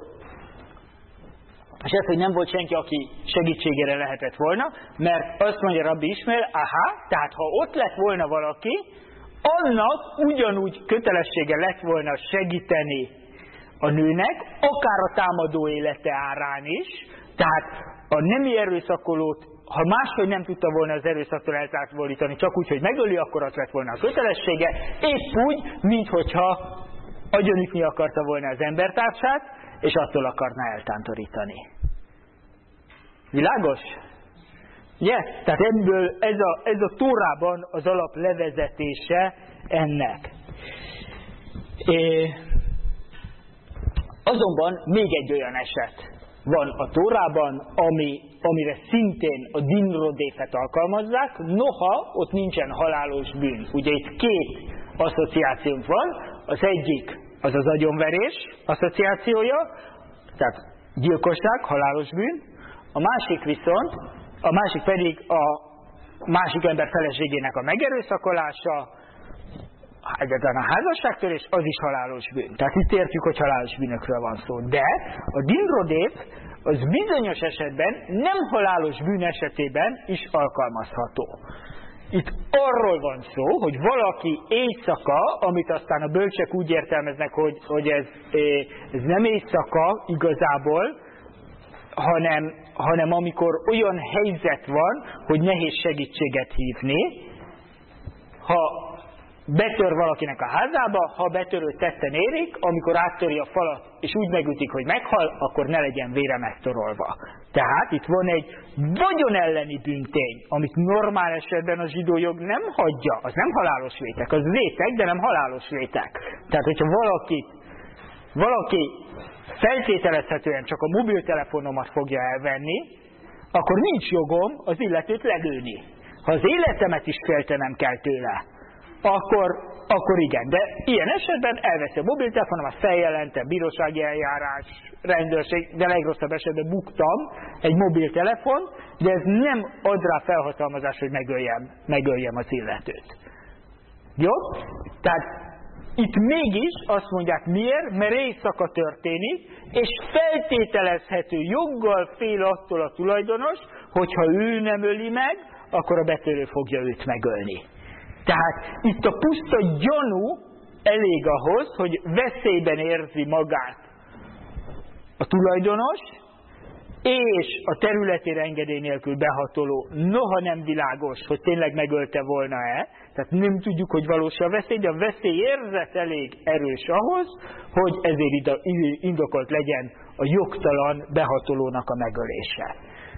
és ez, hogy nem volt senki, aki segítségére lehetett volna, mert azt mondja Rabbi Ismael, tehát ha ott lett volna valaki, annak ugyanúgy kötelessége lett volna segíteni a nőnek, akár a támadó élete árán is, tehát a nemi erőszakolót, ha máshogy nem tudta volna az erőszaktól eltávolítani, csak úgy, hogy megöli, akkor az lett volna a kötelessége, épp úgy, minthogyha agyonütni akarta volna az embertársát, és attól akarná eltántorítani. Világos? Yeah? Tehát ebből ez a Tórában az alap levezetése ennek. Azonban még egy olyan eset van a Tórában, amire szintén a din rodéfet alkalmazzák, noha ott nincsen halálos bűn. Ugye itt két asszociációnk van, az egyik az az agyonverés asszociációja, tehát gyilkosság, halálos bűn, a másik pedig a másik ember feleségének a megerőszakolása, egyáltalán a házasságtörés, az is halálos bűn. Tehát itt értjük, hogy halálos bűnökről van szó. De a din rodéf az bizonyos esetben, nem halálos bűn esetében is alkalmazható. Itt arról van szó, hogy valaki éjszaka, amit aztán a bölcsek úgy értelmeznek, hogy ez nem éjszaka igazából, hanem amikor olyan helyzet van, hogy nehéz segítséget hívni, ha betör valakinek a házába, ha betörőt tetten érik, amikor áttöri a falat, és úgy megütik, hogy meghal, akkor ne legyen vére megtorolva. Tehát itt van egy vagyon elleni bűntény, amit normál esetben a zsidó jog nem hagyja. Az nem halálos vétek, az vétek, de nem halálos vétek. Tehát, hogyha valaki feltételezhetően csak a mobiltelefonomat fogja elvenni, akkor nincs jogom az illetőt lelőni. Ha az életemet is féltenem kell tőle, akkor igen. De ilyen esetben elveszi a mobiltelefonomat, feljelentem, bírósági eljárás, rendőrség, de legrosszabb esetben buktam egy mobiltelefon, de ez nem ad rá felhatalmazás, hogy megöljem az illetőt. Jó? Tehát itt mégis azt mondják miért, mert éjszaka történik, és feltételezhető joggal fél attól a tulajdonos, hogyha ő nem öli meg, akkor a betörő fogja őt megölni. Tehát itt a puszta gyanú elég ahhoz, hogy veszélyben érzi magát a tulajdonos, és a területére engedély nélkül behatoló, noha nem világos, hogy tényleg megölte volna-e, tehát nem tudjuk, hogy valós a veszély, de a veszélyérzet elég erős ahhoz, hogy ezért indokolt legyen a jogtalan behatolónak a megölése.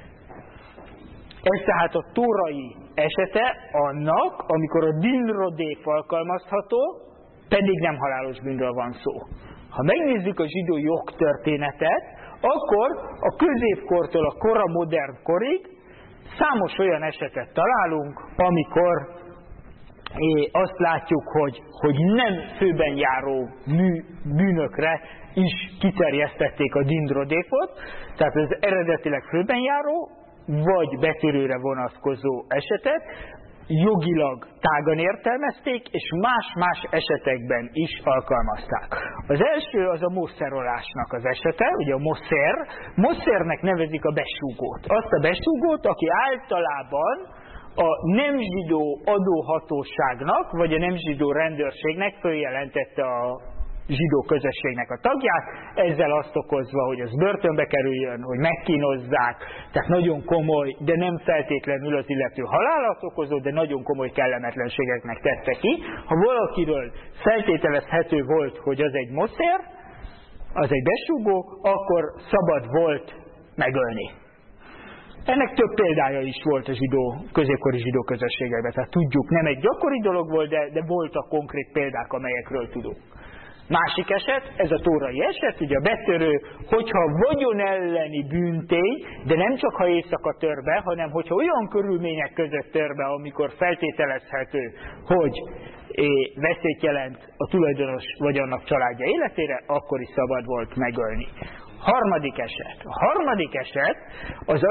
Ez tehát a tórai esete annak, amikor a din rodéf alkalmazható, pedig nem halálos bűnről van szó. Ha megnézzük a zsidó jogtörténetet, akkor a középkortól a kora modern korig számos olyan esetet találunk, amikor azt látjuk, hogy nem főben járó bűnökre is kiterjesztették a din rodéfot, tehát az eredetileg főben járó, vagy betörőre vonatkozó esetet jogilag tágan értelmezték, és más-más esetekben is alkalmazták. Az első az a moszerolásnak az esete, ugye a moszernek nevezik a besúgót. Azt a besúgót, aki általában a nem zsidó adóhatóságnak, vagy a nem zsidó rendőrségnek följelentette a zsidó közösségnek a tagját, ezzel azt okozva, hogy az börtönbe kerüljön, hogy megkínozzák, tehát nagyon komoly, de nem feltétlenül az illető halálat okozó, de nagyon komoly kellemetlenségeknek tette ki. Ha valakiről feltételezhető volt, hogy az egy moszer, az egy besúgó, akkor szabad volt megölni. Ennek több példája is volt a középkori zsidó közösségekben, tehát tudjuk, nem egy gyakori dolog volt, de voltak konkrét példák, amelyekről tudunk. Másik eset, ez a tórai eset, ugye a betörő, hogyha vagyon elleni bűntény, de nem csak ha éjszaka tör be, hanem hogyha olyan körülmények között tör be, amikor feltételezhető, hogy veszélyt jelent a tulajdonos vagy annak családja életére, akkor is szabad volt megölni. Harmadik eset az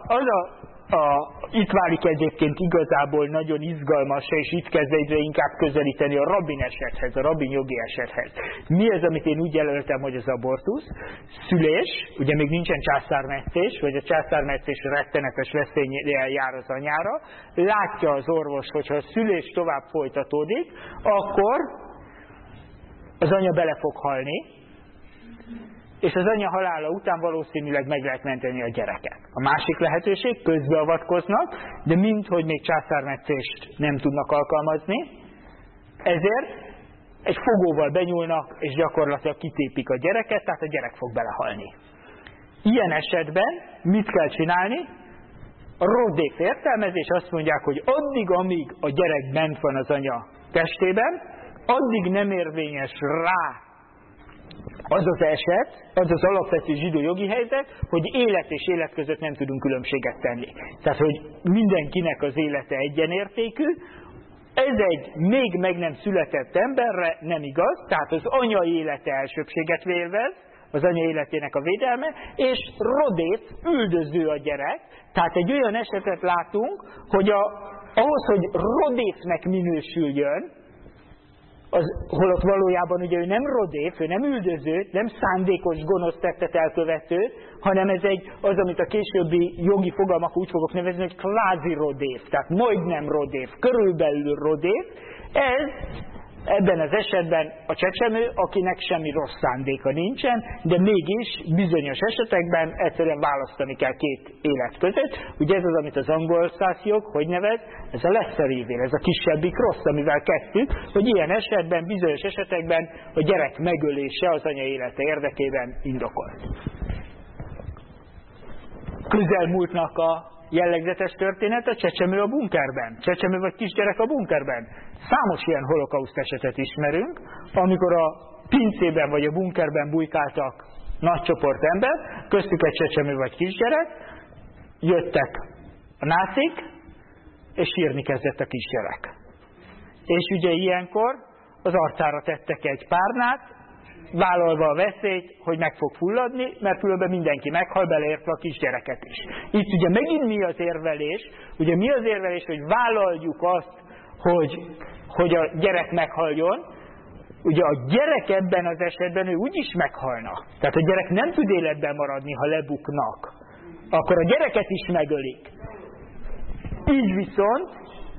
itt válik egyébként igazából nagyon izgalmas, és itt kezd egyre inkább közelíteni a rabbin esethez, a rabbin jogi esethez. Mi az, amit én úgy jelöltem, hogy az abortusz? Szülés, ugye még nincsen császármetszés, vagy a császármetszés rettenetes veszéllyel jár az anyára, látja az orvos, hogyha a szülés tovább folytatódik, akkor az anya bele fog halni, és az anya halála után valószínűleg meg lehet menteni a gyereket. A másik lehetőség, közbeavatkoznak, de minthogy még császármetszést nem tudnak alkalmazni, ezért egy fogóval benyúlnak, és gyakorlatilag kitépik a gyereket, tehát a gyerek fog belehalni. Ilyen esetben mit kell csinálni? A rodéf értelmezés azt mondják, hogy addig, amíg a gyerek bent van az anya testében, addig nem érvényes rá az az eset, az az alapvető zsidó jogi helyzet, hogy élet és élet között nem tudunk különbséget tenni. Tehát, hogy mindenkinek az élete egyenértékű, ez egy még meg nem született emberre nem igaz, tehát az anya élete elsőbbséget élvez, az anya életének a védelme, és rodét, üldöző a gyerek, tehát egy olyan esetet látunk, hogy ahhoz, hogy rodétnek minősüljön, holott valójában ugye ő nem rodéf, ő nem üldöző, nem szándékos gonosz tettet elkövető, hanem ez az, amit a későbbi jogi fogalmak úgy fogok nevezni, hogy kvázi rodéf, tehát majdnem rodéf, körülbelül rodéf. Ez ebben az esetben a csecsemő, akinek semmi rossz szándéka nincsen, de mégis bizonyos esetekben egyszerűen választani kell két élet között. Ugye ez az, amit az angol szászjog, hogy nevez, ez a lesser evil, ez a kisebbik rossz, amivel kezdtük, hogy ilyen esetben, bizonyos esetekben a gyerek megölése az anya élete érdekében indokolt. Közelmúltnak a jellegzetes történet a csecsemő a bunkerben. Csecsemő vagy kisgyerek a bunkerben. Számos ilyen holokauszt esetet ismerünk, amikor a pincében vagy a bunkerben bujkáltak nagy csoport ember, köztük egy csecsemő vagy kisgyerek, jöttek a nácik, és sírni kezdett a kisgyerek. És ugye ilyenkor az arcára tettek egy párnát, vállalva a veszélyt, hogy meg fog fulladni, mert különben mindenki meghal, beleértve a kisgyereket is. Itt ugye megint mi az érvelés? Ugye mi az érvelés, hogy vállaljuk azt, hogy a gyerek meghaljon, ugye a gyerek ebben az esetben ő úgyis meghalna. Tehát a gyerek nem tud életben maradni, ha lebuknak. Akkor a gyereket is megölik. Így viszont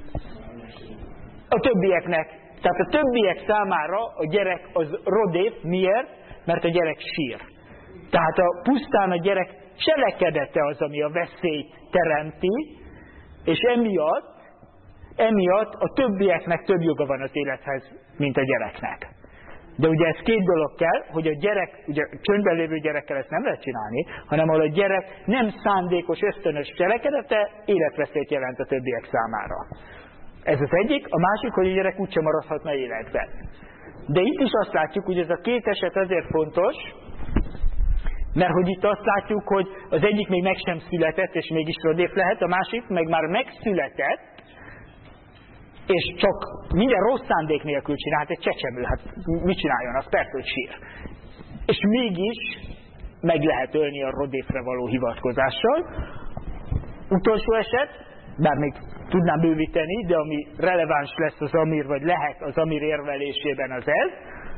a többieknek, tehát a többiek számára a gyerek az rodéf, miért? Mert a gyerek sír. Tehát pusztán a gyerek cselekedete az, ami a veszélyt teremti, és emiatt a többieknek több joga van az élethez, mint a gyereknek. De ugye ez két dolog kell, hogy a gyerek, ugye csöndben lévő gyerekkel ezt nem lehet csinálni, hanem ahol a gyerek nem szándékos, ösztönös cselekedete életveszélyt jelent a többiek számára. Ez az egyik, a másik, hogy a gyerek úgysem maradhatna életben. De itt is azt látjuk, hogy ez a két eset azért fontos, mert hogy itt azt látjuk, hogy az egyik még meg sem született, és mégis rodéf lehet, a másik meg már megszületett, és csak minden rossz szándék nélkül csinál, hát egy csecsemő, hát mit csináljon, az persze, hogy sír. És mégis meg lehet ölni a rodéfre való hivatkozással. Utolsó eset, bár még tudnám bővíteni, de ami releváns lesz az Amir, vagy lehet az Amir érvelésében az ez.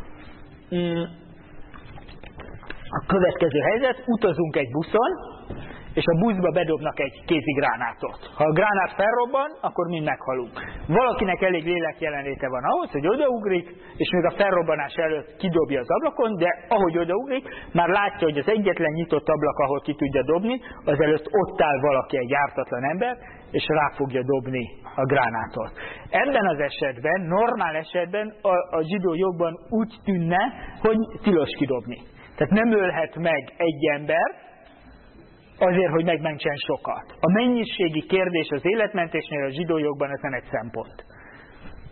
A következő helyzet, utazunk egy buszon, és a buszba bedobnak egy kézigránátot. Ha a gránát felrobban, akkor mind meghalunk. Valakinek elég lélek jelenléte van ahhoz, hogy odaugrik, és még a felrobbanás előtt kidobja az ablakon, de ahogy odaugrik, már látja, hogy az egyetlen nyitott ablak, ahol ki tudja dobni, az előtt ott áll valaki, egy ártatlan ember, és rá fogja dobni a gránátot. Ebben az esetben, normál esetben a zsidó jogban úgy tűnne, hogy tilos kidobni. Tehát nem ölhet meg egy ember, azért, hogy megmentsen sokat. A mennyiségi kérdés az életmentésnél a zsidó jogban ez nem egy szempont.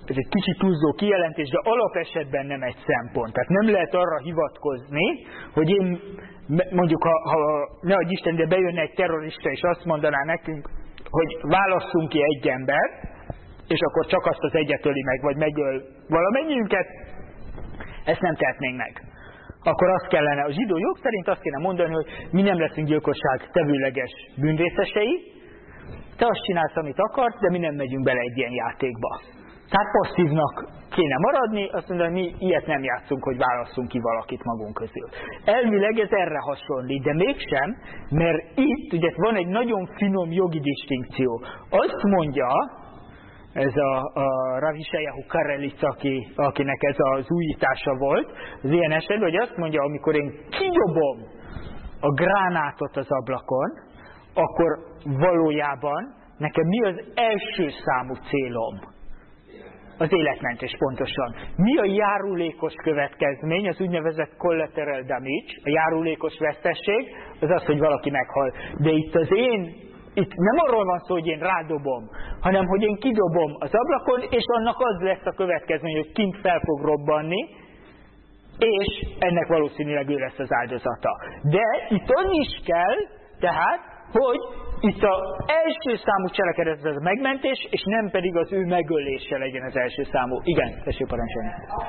ez egy kicsit túlzó kijelentés, de alapesetben nem egy szempont. Tehát nem lehet arra hivatkozni, hogy én mondjuk, ha ne adj Isten, de bejönne egy terrorista és azt mondaná nekünk, hogy válasszunk ki egy embert, és akkor csak azt az egyet öli meg, vagy megöl valamennyiünket, ezt nem tehetnénk meg. Akkor azt kellene, a zsidó jog szerint azt kéne mondani, hogy mi nem leszünk gyilkosság tevőleges bűnrészesei, te azt csinálsz, amit akarsz, de mi nem megyünk bele egy ilyen játékba. Tehát passzívnak kéne maradni, azt mondani, hogy mi ilyet nem játszunk, hogy válasszunk ki valakit magunk közül. Elvileg ez erre hasonlít, de mégsem, mert itt ugye van egy nagyon finom jogi distinkció. Azt mondja, ez a Rav Yeshayahu Karelitz, akinek ez az újítása volt, az ilyen esetben, hogy azt mondja, amikor én kidobom a gránátot az ablakon, akkor valójában nekem mi az első számú célom? Az életmentés pontosan. Mi a járulékos következmény, az úgynevezett collateral damage, a járulékos vesztesség, az az, hogy valaki meghal. De itt nem arról van szó, hogy én rádobom, hanem hogy én kidobom az ablakon, és annak az lesz a következmény, hogy kint fel fog robbanni, és ennek valószínűleg ő lesz az áldozata. De itt annyi is kell, tehát, hogy itt az első számú cselekedet az a megmentés, és nem pedig az ő megölése legyen az első számú. Igen, tessék parancsolni.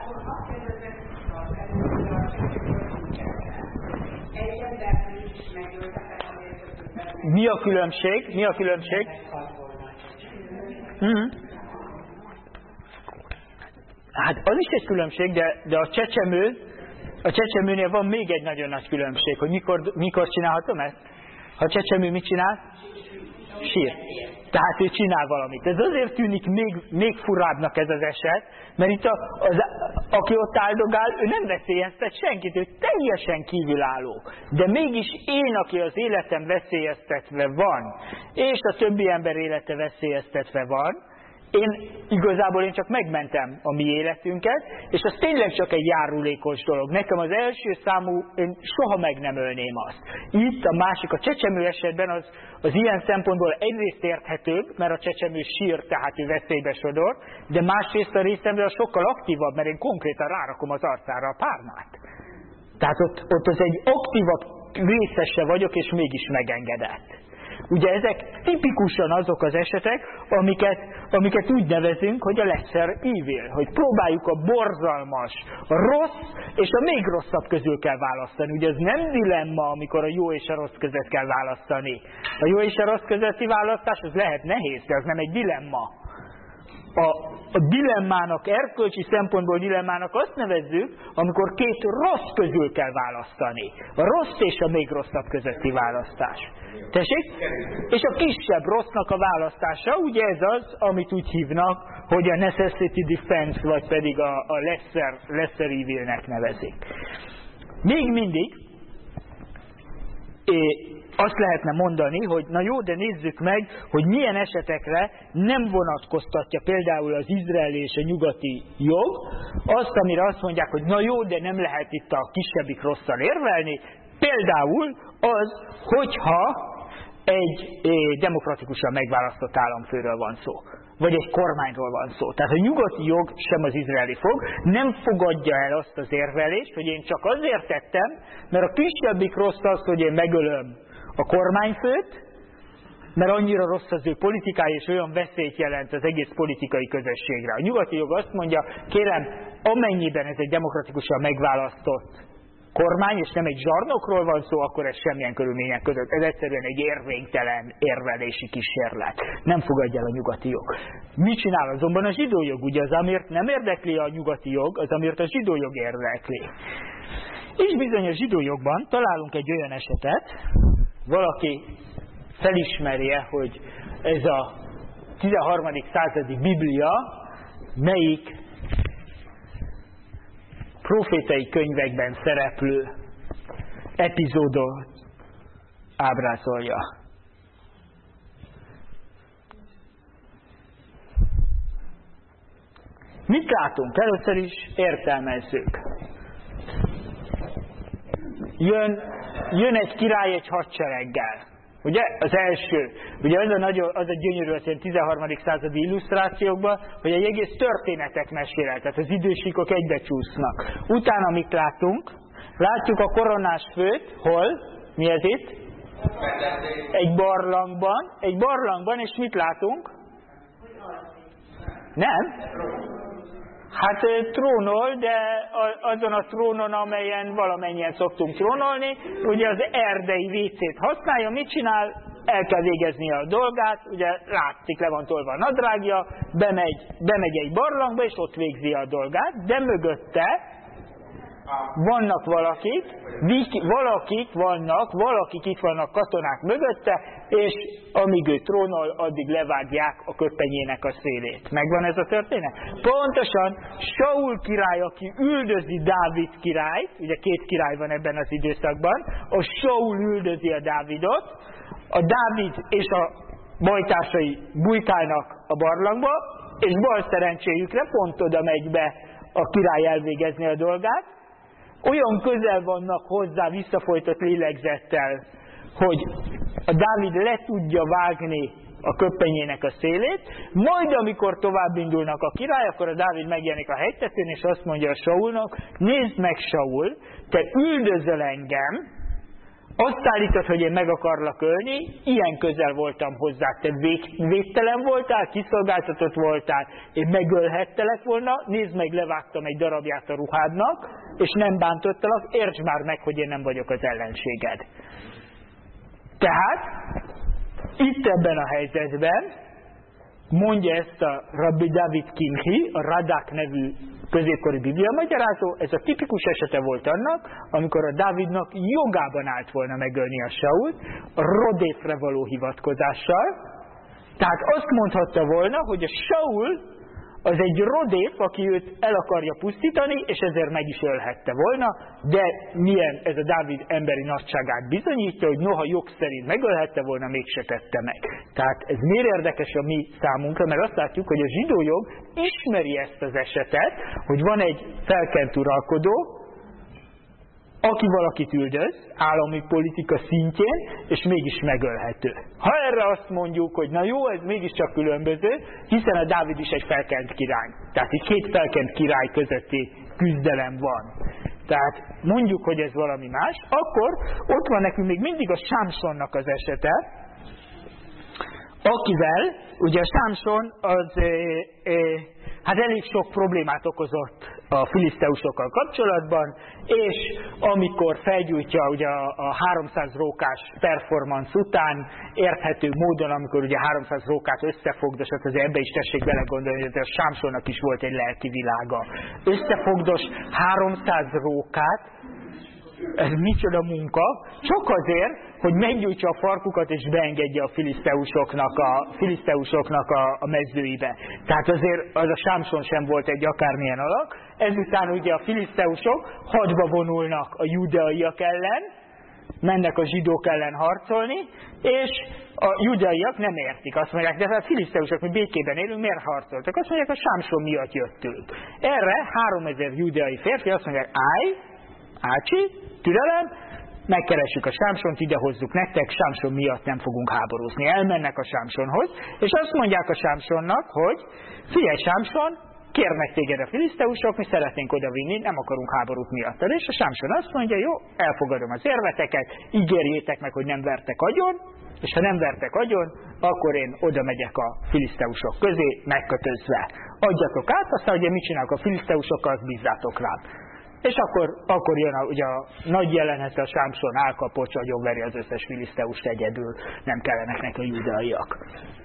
Mi a különbség? Mi a különbség? Hát az is egy különbség, de a csecsemőnél van még egy nagyon nagy különbség, hogy mikor csinálhatom ezt? Ha a csecsemő mit csinál? Sír. Tehát ő csinál valamit. Ez azért tűnik még furábbnak ez az eset, mert itt aki ott áldogál, ő nem veszélyeztet senkit, ő teljesen kívülálló. De mégis én, aki az életem veszélyeztetve van, és a többi ember élete veszélyeztetve van, én csak megmentem a mi életünket, és az tényleg csak egy járulékos dolog. Nekem az első számú, én soha meg nem ölném azt. Itt a másik, a csecsemő esetben az ilyen szempontból egyrészt érthetőbb, mert a csecsemő sír, tehát ő veszélybe sodor, de másrészt a részemről sokkal aktívabb, mert én konkrétan rárakom az arcára a párnát. Tehát ott az egy aktívabb részese vagyok, és mégis megengedett. Ugye ezek tipikusan azok az esetek, amiket úgy nevezünk, hogy a lesser evil, hogy próbáljuk a borzalmas, a rossz és a még rosszabb közül kell választani. Ugye ez nem dilemma, amikor a jó és a rossz között kell választani. A jó és a rossz közötti választás az lehet nehéz, de az nem egy dilemma. A dilemmának, erkölcsi szempontból dilemmának azt nevezzük, amikor két rossz közül kell választani. A rossz és a még rosszabb közötti választás. Tessék? És a kisebb rossznak a választása, ugye ez az, amit úgy hívnak, hogy a necessity defense, vagy pedig a lesser evilnek nevezik. Még mindig azt lehetne mondani, hogy na jó, de nézzük meg, hogy milyen esetekre nem vonatkoztatja például az izraeli és a nyugati jog, azt, amire azt mondják, hogy na jó, de nem lehet itt a kisebbik rosszal érvelni, például az, hogyha egy demokratikusan megválasztott államfőről van szó, vagy egy kormányról van szó. Tehát a nyugati jog, sem az izraeli nem fogadja el azt az érvelést, hogy én csak azért tettem, mert a kisebbik rossz az, hogy én megölöm a kormányfőt, mert annyira rossz az ő politikája, és olyan veszélyt jelent az egész politikai közösségre. A nyugati jog azt mondja, kérem, amennyiben ez egy demokratikusan megválasztott kormány, és nem egy zsarnokról van szó, akkor ez semmilyen körülmények között. Ez egyszerűen egy érvénytelen érvelési kísérlet. Nem fogadja el a nyugati jog. Mit csinál azonban a zsidó jog? Ugye az, amiért nem érdekli a nyugati jog, az, amiért a zsidó jog érdekli. És bizony a zsidó jogban találunk egy olyan esetet, valaki felismerje, hogy ez a 13. századi Biblia melyik profétai könyvekben szereplő epizódot ábrázolja. Mit látunk? Először is értelmezzük. Jön egy király egy hadsereggel. Ugye az első, ugye az a gyönyörű az ilyen 13. századi illusztrációkban, hogy egy egész történetet mesél el, tehát az idősíkok egybecsúsznak. Utána mit látunk? Látjuk a koronás főt, hol? Mi ez itt? Egy barlangban, és mit látunk? Nem? Hát trónol, de azon a trónon, amelyen valamennyien szoktunk trónolni, ugye az erdei vécét használja, mit csinál? El kell végeznie a dolgát, ugye látszik, le van tolva a nadrágja, bemegy egy barlangba, és ott végzi a dolgát, de mögötte vannak valakik itt vannak katonák mögötte, és amíg ő trónol, addig levágják a köpenyének a szélét. Megvan ez a történet? Pontosan Saul király, aki üldözi Dávid királyt, ugye 2 király van ebben az időszakban, a Saul üldözi a Dávidot, a Dávid és a bajtársai bujkálnak a barlangba, és bal szerencséjükre pont oda megy be a király elvégezni a dolgát, olyan közel vannak hozzá visszafolytott lélegzettel, hogy a Dávid le tudja vágni a köpenyének a szélét, majd amikor tovább indulnak a király, akkor a Dávid megjelenik a hegytetőn, és azt mondja a Saulnak, nézd meg Saul, te üldözöl engem, azt állítod, hogy én meg akarlak ölni, ilyen közel voltam hozzá, te védtelen voltál, kiszolgáltatott voltál, én megölhettelek volna, nézd meg, levágtam egy darabját a ruhádnak, és nem bántottalak, értsd már meg, hogy én nem vagyok az ellenséged. Tehát, itt ebben a helyzetben mondja ezt a Rabbi David Kimhi, a Radak nevű középkori bibliamagyarázó, ez a tipikus esete volt annak, amikor a Dávidnak jogában állt volna megölni a Sault, a rodéfre való hivatkozással. Tehát azt mondhatta volna, hogy a Saul az egy rodéf, aki őt el akarja pusztítani, és ezért meg is ölhette volna, de milyen ez a Dávid emberi nagyságát bizonyítja, hogy noha jog szerint megölhette volna, mégse tette meg. Tehát ez miért érdekes a mi számunkra, mert azt látjuk, hogy a zsidó jog ismeri ezt az esetet, hogy van egy felkent uralkodó, aki valakit üldöz, állami politika szintjén, és mégis megölhető. Ha erre azt mondjuk, hogy na jó, ez mégiscsak különböző, hiszen a Dávid is egy felkent király. Tehát itt 2 felkent király közötti küzdelem van. Tehát mondjuk, hogy ez valami más, akkor ott van nekünk még mindig a Sámsonnak az esete, akivel, ugye a Sámson az hát elég sok problémát okozott a filiszteusokkal kapcsolatban, és amikor felgyújtja ugye a 300 rókás performance után, érthető módon, amikor ugye 300 rókát összefogdosott, azért ebbe is tessék belegondolni, hogy a Sámsonnak is volt egy lelki világa. Összefogdos 300 rókát, ez micsoda munka, csak azért, hogy meggyújtsa a farkukat és beengedje a filiszteusoknak a mezőibe. Tehát azért az a Sámson sem volt egy akármilyen alak. Ezután ugye a filiszteusok hadba vonulnak a judeaiak ellen, mennek a zsidók ellen harcolni, és a judeaiak nem értik. Azt mondják, de a filiszteusok, mi békében élünk, miért harcoltak? Azt mondják, a Sámson miatt jöttünk. Erre 3000 judeai férfi azt mondják, Ácsi, türelem, megkeressük a Sámsont, ide hozzuk nektek, Sámson miatt nem fogunk háborúzni. Elmennek a Sámsonhoz, és azt mondják a Sámsonnak, hogy figyelj Sámson, kérnek téged a filiszteusok, mi szeretnénk odavinni, nem akarunk háborút miattad. És a Sámson azt mondja, jó, elfogadom az érveteket, ígérjétek meg, hogy nem vertek agyon, és ha nem vertek agyon, akkor én oda megyek a filiszteusok közé, megkötözve. Adjatok át, aztán ugye mit csinálok a filiszteusokkal, azt bízzátok rám. És akkor jön ugye a nagy jelenet, a Sámson állkapocs, agyonveri az összes filiszteust egyedül, nem kellenek neki a judeaiak.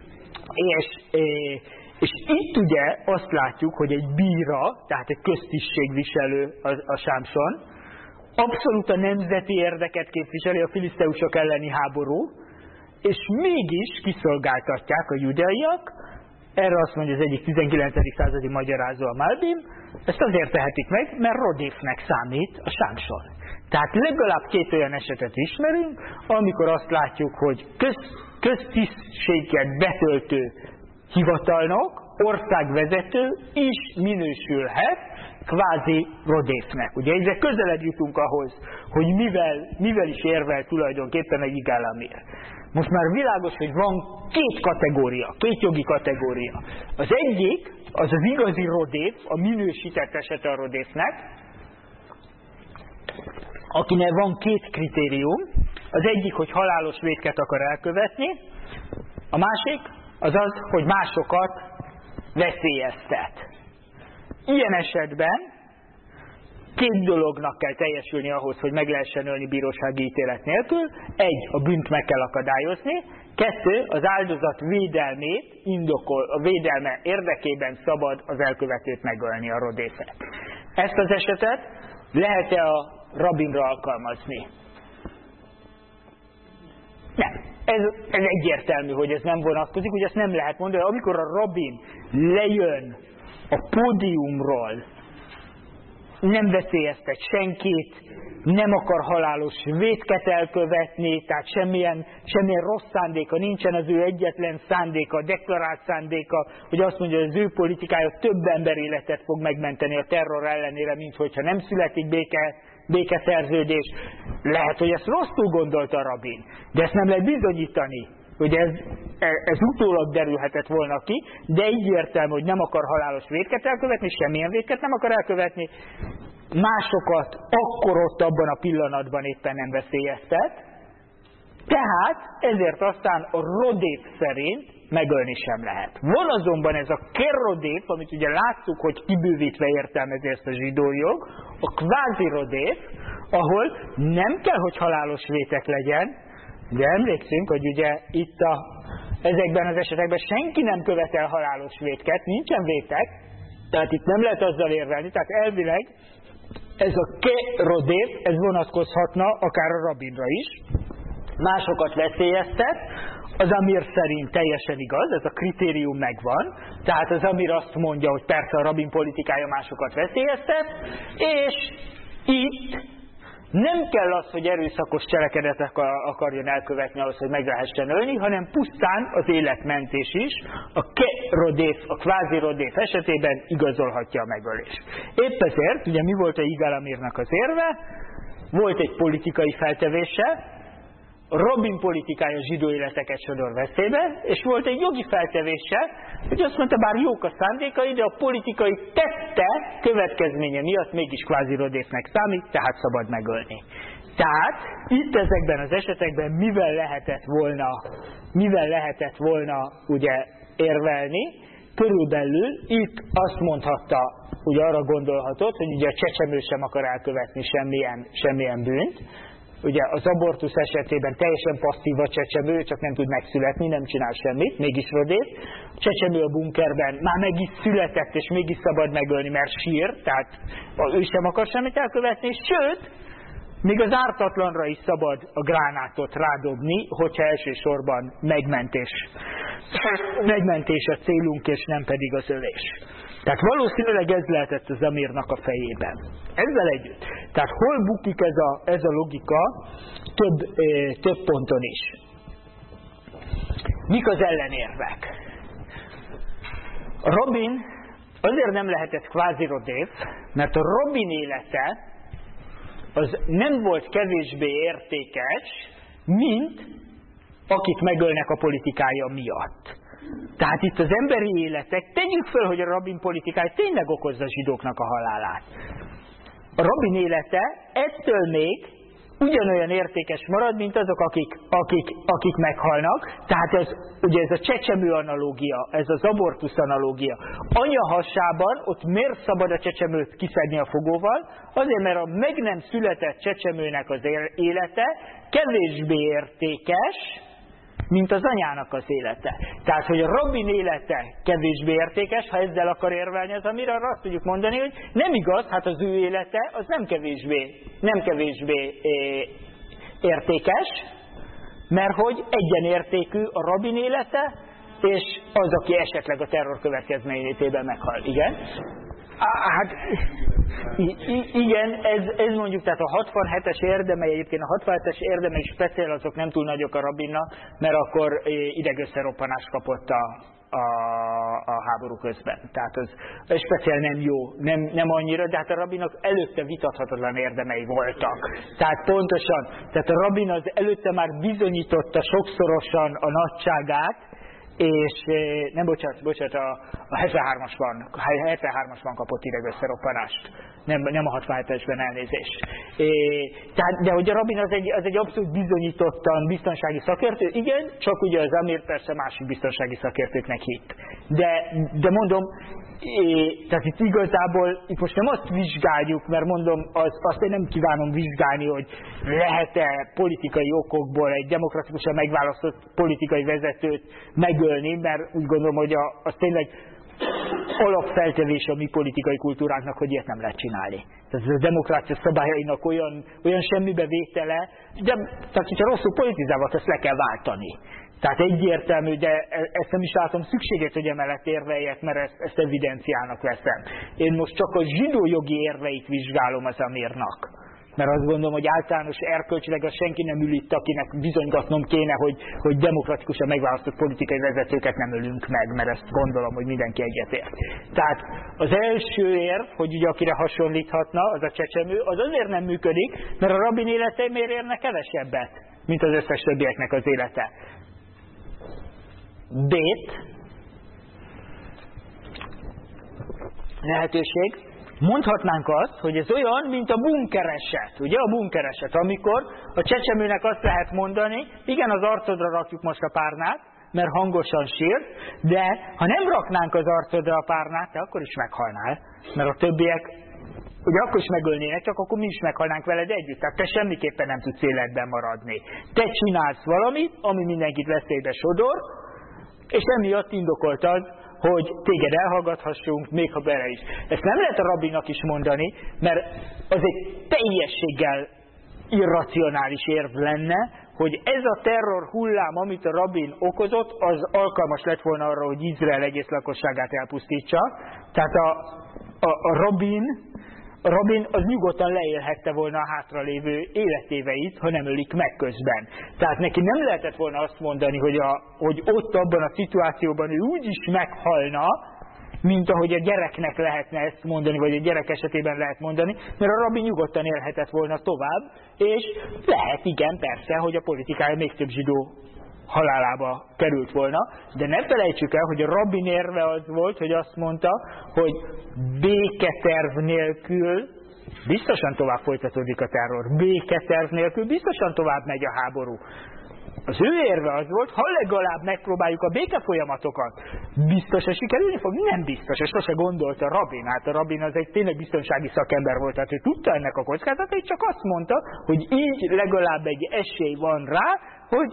És itt ugye azt látjuk, hogy egy bíra, tehát egy köztisztségviselő a Sámson, abszolút a nemzeti érdeket képviseli a filiszteusok elleni háború, és mégis kiszolgáltatják a judeaiak. Erre azt mondja az egyik 19. századi magyarázó, a Malbim, ezt azért tehetik meg, mert rodéfnek számít a Sámson. Tehát legalább 2 olyan esetet ismerünk, amikor azt látjuk, hogy köztisztséget betöltő hivatalnok, országvezető is minősülhet kvázi rodéfnek. Ugye ezzel közelebb jutunk ahhoz, hogy mivel is érvel tulajdonképpen egy Yigal Amir. most már világos, hogy van két kategória, két jogi kategória. Az egyik, az az igazi rodéf, a minősített esete a rodéfnek, akinek van két kritérium. Az egyik, hogy halálos vétket akar elkövetni, a másik az az, hogy másokat veszélyeztet. Ilyen esetben két dolognak kell teljesülni ahhoz, hogy meg lehessen ölni bírósági ítélet nélkül. Egy, a bűnt meg kell akadályozni. Kettő, az áldozat védelmét a védelme érdekében szabad az elkövetőt megölni, a rodéfet. Ezt az esetet lehet-e a rabinra alkalmazni? Nem. Ez egyértelmű, hogy ez nem vonatkozik, ugye ezt nem lehet mondani. Amikor a rabin lejön a pódiumról, nem veszélyeztet senkit, nem akar halálos vétket elkövetni, tehát semmilyen rossz szándéka nincsen, az ő egyetlen szándéka, deklarált szándéka, hogy azt mondja, hogy az ő politikája több ember életet fog megmenteni a terror ellenére, mint hogyha nem születik békeszerződés. Lehet, hogy ezt rosszul gondolta a rabin, de ezt nem lehet bizonyítani, hogy ez utólag derülhetett volna ki, de egyértelmű, hogy nem akar halálos vétket elkövetni, semmilyen vétket nem akar elkövetni, másokat akkor ott abban a pillanatban éppen nem veszélyeztet, tehát ezért aztán a rodéf szerint megölni sem lehet. Van azonban ez a kerrodéf, amit ugye láttuk, hogy kibővítve értelmezi ezt a zsidó jog, a kvázi rodéf, ahol nem kell, hogy halálos vétek legyen, de emlékszünk, hogy ugye itt ezekben az esetekben senki nem követel halálos vétket, nincsen vétek, tehát itt nem lehet azzal érvelni, tehát elvileg ez a kerodéf, ez vonatkozhatna akár a rabinra is, másokat veszélyeztet, az Amir szerint teljesen igaz, ez a kritérium megvan, tehát az Amir azt mondja, hogy persze a rabin politikája másokat veszélyeztet, és itt nem kell az, hogy erőszakos cselekedetek akarjon elkövetni ahhoz, hogy meg lehessen ölni, hanem pusztán az életmentés is a kerodéf, a kvázi rodéf esetében igazolhatja a megölést. Épp ezért, ugye mi volt a Yigal Amirnak az érve? Volt egy politikai feltevése, a rabin politikája zsidó életeket sodor veszélybe, és volt egy jogi feltevése, hogy azt mondta, bár jók a szándékai, de a politikai tette következménye miatt mégis kvázi rodéfnek számít, tehát szabad megölni. Tehát itt ezekben az esetekben mivel lehetett volna ugye érvelni, körülbelül itt azt mondhatta, ugye arra gondolhatott, hogy ugye a csecsemő sem akar elkövetni semmilyen bűnt. Ugye az abortusz esetében teljesen passzív a csecsemő, csak nem tud megszületni, nem csinál semmit, mégis rodéf. A csecsemő a bunkerben már meg is született, és mégis szabad megölni, mert sír, tehát ő sem akar semmit elkövetni, sőt, még az ártatlanra is szabad a gránátot rádobni, hogyha elsősorban megmentés a célunk, és nem pedig az ölés. Tehát valószínűleg ez lehetett az Amirnak a fejében. Ezzel együtt. Tehát hol bukik ez a logika több ponton is. Mik az ellenérvek? A rabin azért nem lehetett kvázi rodéf, mert a rabin élete az nem volt kevésbé értékes, mint akit megölnek a politikája miatt. Tehát itt az emberi életek, tegyük föl, hogy a rabin politikája tényleg okozza a zsidóknak a halálát. A rabin élete ettől még ugyanolyan értékes marad, mint azok, akik meghalnak. Tehát ugye ez a csecsemő analógia, ez az abortusz analógia. Anya hasában ott miért szabad a csecsemőt kiszedni a fogóval? Azért, mert a meg nem született csecsemőnek az élete kevésbé értékes, mint az anyának az élete. Tehát, hogy a rabin élete kevésbé értékes, ha ezzel akar érvelni az Amir, arra azt tudjuk mondani, hogy nem igaz, hát az ő élete az nem kevésbé értékes, mert hogy egyenértékű a rabin élete, és az, aki esetleg a terror következményében meghal. Igen? Hát igen, ez mondjuk, tehát a 67-es érdemei, egyébként a 67-es érdemei speciál azok nem túl nagyok a rabinnak, mert akkor idegösszeroppanást kapott a háború közben. Tehát az speciál nem jó, nem annyira, de hát a rabinak előtte vitathatatlan érdemei voltak. Tehát pontosan, tehát a rabin az előtte már bizonyította sokszorosan a nagyságát, és nem, bocsánat, a 73-asban kapott idegösszeroppanást, nem a 67-esben, elnézést. De hogy a rabin az egy abszolút bizonyítottan biztonsági szakértő, igen, csak ugye az Amir persze másik biztonsági szakértőknek hitt. De mondom, tehát itt igazából, itt most nem azt vizsgáljuk, mert mondom, azt én nem kívánom vizsgálni, hogy lehet-e politikai okokból egy demokratikusan megválasztott politikai vezetőt megölni, mert úgy gondolom, hogy az tényleg alapfeltevés a mi politikai kultúránknak, hogy ilyet nem lehet csinálni. Tehát ez a demokrácia szabályainak olyan semmibe vétele, de tehát hogyha rosszul politizálva, ezt le kell váltani. Tehát egyértelmű, de ezt nem is látom szükségét, hogy emellett érveljek, mert ezt evidenciának veszem. Én most csak a zsidó jogi érveit vizsgálom az Amirnak. Mert azt gondolom, hogy általános erkölcsileg az senki nem ül itt, akinek bizonygatnom kéne, hogy demokratikusan megválasztott politikai vezetőket nem ölünk meg, mert ezt gondolom, hogy mindenki egyetért. Tehát az első érv, hogy ugye akire hasonlíthatna, az a csecsemő, az azért nem működik, mert a rabin élete miért érne kevesebbet, mint az összes többieknek az élete. Lehetőség. Mondhatnánk azt, hogy ez olyan, mint a bunkereset. Ugye a bunkereset, amikor a csecsemőnek azt lehet mondani, igen, az arcodra rakjuk most a párnát, mert hangosan sírt, de ha nem raknánk az arcodra a párnát, te akkor is meghalnál, mert a többiek ugye akkor is megölnének, csak akkor mi is meghalnánk veled együtt. Tehát te semmiképpen nem tudsz életben maradni. Te csinálsz valamit, ami mindenkit veszélybe sodor, és emiatt indokolt az, hogy téged elhallgathassunk, még ha bele is. Ezt nem lehet a rabbinak is mondani, mert az egy teljességgel irracionális érv lenne, hogy ez a terror hullám, amit a rabbin okozott, az alkalmas lett volna arra, hogy Izrael egész lakosságát elpusztítsa. Tehát a rabbin az nyugodtan leélhette volna a hátralévő életéveit, ha nem ölik meg közben. Tehát neki nem lehetett volna azt mondani, hogy ott abban a szituációban ő úgy is meghalna, mint ahogy a gyereknek lehetne ezt mondani, vagy a gyerek esetében lehet mondani, mert a rabbi nyugodtan élhetett volna tovább, és lehet, igen, persze, hogy a politikája még több zsidó halálába került volna, de ne felejtsük el, hogy a rabbin érve az volt, hogy azt mondta, hogy béketerv nélkül biztosan tovább folytatódik a terror, béketerv nélkül biztosan tovább megy a háború. Az ő érve az volt, ha legalább megpróbáljuk a békefolyamatokat, biztos, hogy sikerülni fog? Nem biztos, és sose gondolta a rabbin. Hát a rabbin az egy tényleg biztonsági szakember volt, tehát ő tudta ennek a kockázatait, csak azt mondta, hogy így legalább egy esély van rá, hogy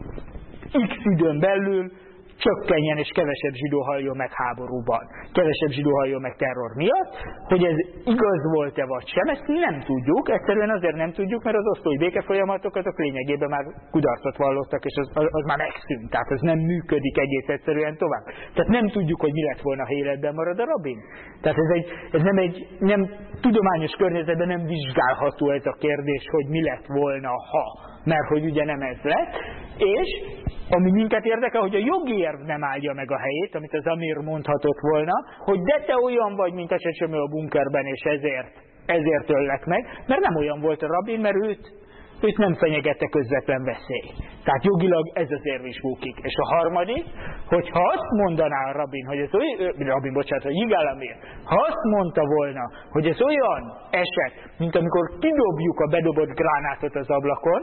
X időn belül csökkenjen és kevesebb zsidó haljon meg háborúban, kevesebb zsidó haljon meg terror miatt. Hogy ez igaz volt-e vagy sem, ezt nem tudjuk, egyszerűen azért nem tudjuk, mert az oszlói békefolyamatok azok lényegében már kudarcot vallottak, és az már megszűnt, tehát az nem működik egész egyszerűen tovább. Tehát nem tudjuk, hogy mi lett volna, ha életben marad a rabbin. Tehát ez nem tudományos környezetben nem vizsgálható ez a kérdés, hogy mi lett volna, ha, mert hogy ugye nem ez lett, és ami minket érdekel, hogy a jogi érv nem állja meg a helyét, amit az Amir mondhatott volna, hogy de te olyan vagy, mint a csecsemő a bunkerben, és ezért öllek meg, mert nem olyan volt a rabbin, mert őt nem fenyegette közvetlen veszély. Tehát jogilag ez az érv is bukik. És a harmadik, hogyha azt mondaná a rabbin, hogy ez olyan, a Yigal Amir, ha azt mondta volna, hogy ez olyan eset, mint amikor kidobjuk a bedobott gránátot az ablakon,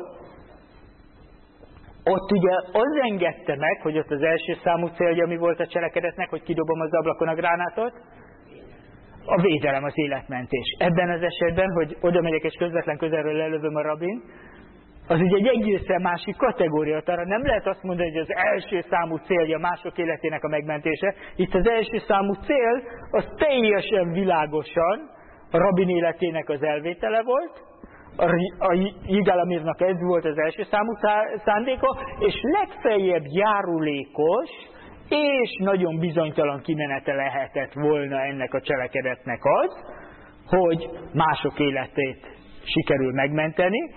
ott ugye az engedte meg, hogy ott az első számú célja mi volt a cselekedetnek, hogy kidobom az ablakon a gránátot? A védelem, az életmentés. Ebben az esetben, hogy oda megyek és közvetlen közelről lelövöm a rabbin, az ugye egy egészen másik kategória. Arra nem lehet azt mondani, hogy az első számú célja mások életének a megmentése. Itt az első számú cél, az teljesen világosan a rabbin életének az elvétele volt, a Yigal Amirnak ez volt az első számú szándéka, és legfeljebb járulékos és nagyon bizonytalan kimenete lehetett volna ennek a cselekedetnek az, hogy mások életét sikerül megmenteni,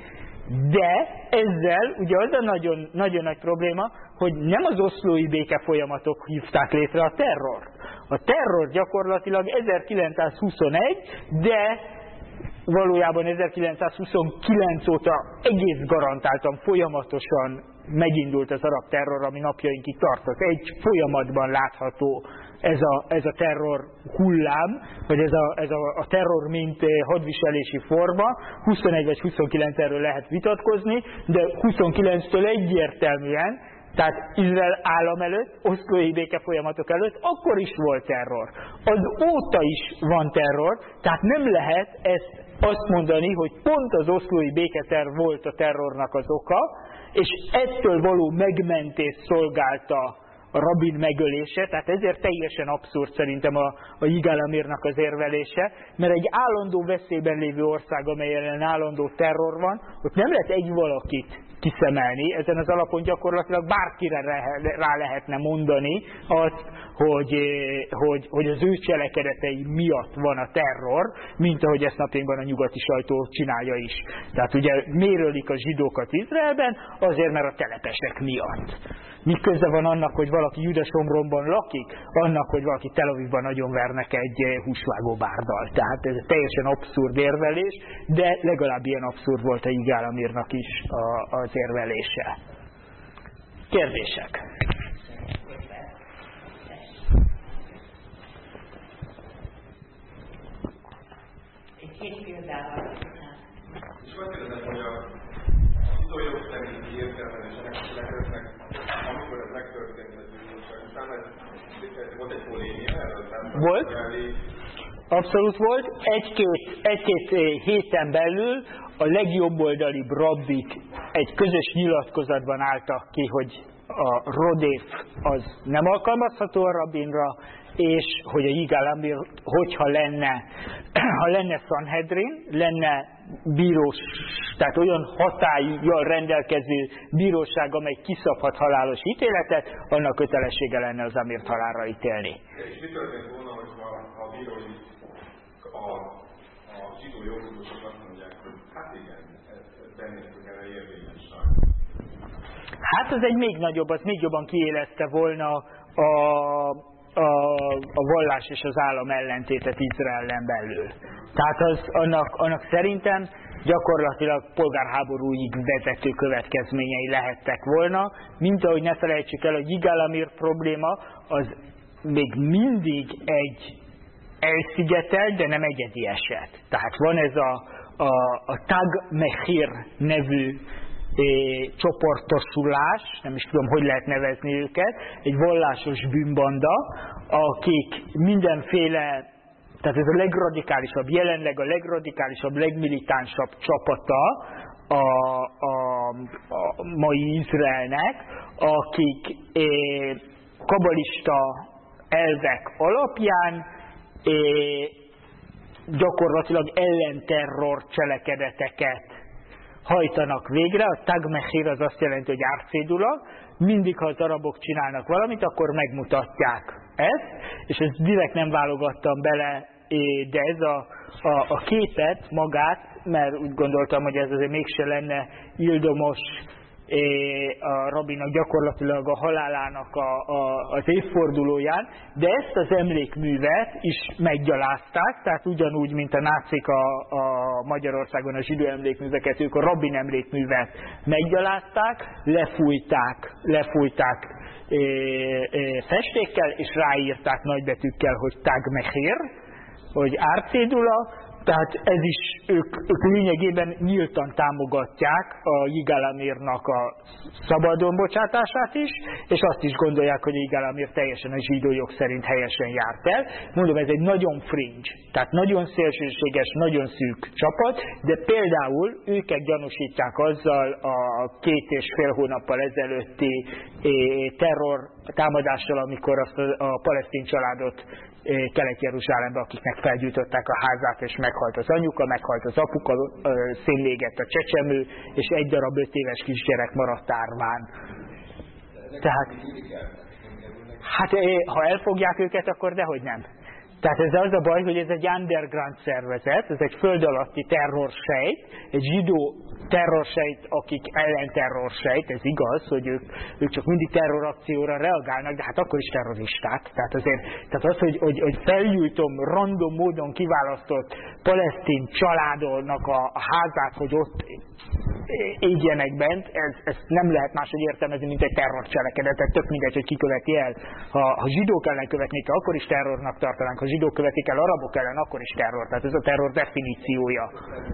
De ezzel ugye az a nagyon, nagyon nagy probléma, hogy nem az oszlói béke folyamatok hívták létre a terrort. A terror gyakorlatilag 1921, de valójában 1929 óta egész garantáltan folyamatosan megindult az arab terror, ami napjainkig tartott. Egy folyamatban látható ez a terror hullám, vagy ez a terror mint hadviselési forma. 21 vagy 29 erről lehet vitatkozni, de 29-től egyértelműen, tehát Izrael állam előtt, oszlói béke folyamatok előtt, akkor is volt terror. Azóta is van terror, tehát nem lehet azt mondani, hogy pont az oszlói béketerv volt a terrornak az oka, és ettől való megmentés szolgálta a Rabin megölése, tehát ezért teljesen abszurd szerintem a Yigal Amirnak az érvelése, mert egy állandó veszélyben lévő ország, amelyen állandó terror van, ott nem lehet egy valakit kiszemelni, ezen az alapon gyakorlatilag bárkire rá lehetne mondani azt, hogy az ő cselekedetei miatt van a terror, mint ahogy ezt napjainkban a nyugati sajtó csinálja is. Tehát ugye mérölik a zsidókat Izraelben, azért mert a telepesek miatt. Mi köze van annak, hogy valaki Juda-Somronban lakik, annak, hogy valaki Tel Avivban agyonvernek egy húsvágó bárdal. Tehát ez egy teljesen abszurd érvelés, de legalább ilyen abszurd volt a Yigal Amirnak is az érvelése. Kérdések? Egy két példával. És azt kérdezem, hogy a zsidójog szerinti értelmezésének a lehetnek, amikor ez megtörtént az ügyúság után, volt egy polémia erről? Volt. Abszolút volt. Egy-két héten belül a legjobboldalibb rabbik egy közös nyilatkozatban álltak ki, hogy a rodéf az nem alkalmazható a rabbinra, és hogy a Yigal Amir, hogyha lenne Sanhedrin, lenne bírós, tehát olyan hatállyal rendelkező bíróság, amely kiszabhat halálos ítéletet, annak kötelessége lenne az Amirt halálra ítélni. És mi történt volna, hogyha a bírói, a zsidó jogosok azt mondják, hogy hát igen, ez bennéltük erre érvényes. Hát az egy még nagyobb, az még jobban kiélezte volna a vallás és az állam ellentétet Izraelen belül. Tehát annak szerintem gyakorlatilag polgárháborúig vezető következményei lehettek volna, mint ahogy ne felejtsük el, hogy Yigal Amir probléma az még mindig egy elszigetelt, de nem egyedi eset. Tehát van ez a Tag Mechir nevű csoportosulás, nem is tudom, hogy lehet nevezni őket, egy vallásos bűnbanda, akik mindenféle, tehát ez a legradikálisabb, jelenleg a legradikálisabb, legmilitánsabb csapata a mai Izraelnek, akik kabalista elvek alapján gyakorlatilag ellenterror cselekedeteket hajtanak végre. A Tag Mechir az azt jelenti, hogy árcédula. Mindig, ha az arabok csinálnak valamit, akkor megmutatják ezt, és ezt direkt nem válogattam bele, de ez a képet magát, mert úgy gondoltam, hogy ez azért mégse lenne ildomos a rabinak gyakorlatilag a halálának az évfordulóján, de ezt az emlékművet is meggyalázták, tehát ugyanúgy, mint a nácik a Magyarországon a zsidó emlékműveket, ők a rabin emlékművet meggyalázták, lefújták festékkel, és ráírták nagybetűkkel, hogy Tag Mechir, hogy árcédula. Tehát ez is, ők lényegében nyíltan támogatják a Yigal Amirnak a szabadon bocsátását is, és azt is gondolják, hogy a Yigal Amir teljesen a zsidó jog szerint helyesen járt el. Mondom, ez egy nagyon fringe, tehát nagyon szélsőséges, nagyon szűk csapat, de például őket gyanúsítják azzal a 2,5 hónappal ezelőtti terror támadással, amikor azt a palesztin családot Kelet-Jeruzsálembe, akiknek felgyújtották a házát, és meghalt az anyuka, meghalt az apuka, szénlégett a csecsemő, és egy darab 5 éves kisgyerek maradt árván. Tehát, hát ha elfogják őket, akkor dehogy nem. Tehát ez az a baj, hogy ez egy underground szervezet, ez egy föld alatti terrorsejt, egy zsidó terrorsejt, akik ellen terrorsejt, ez igaz, hogy ők csak mindig terrorakcióra reagálnak, de hát akkor is terroristák. Tehát az, hogy felgyújtom random módon kiválasztott palesztin családnak a házát, hogy ott égjenek bent, ezt nem lehet máshogy értelmezni, mint egy terrorcselekedetet, tök mindegy, hogy ki követi el. Ha zsidók ellen követnék el, akkor is terrornak tartanánk, ha zsidók követik el arabok ellen, akkor is terror. Tehát ez a terror definíciója.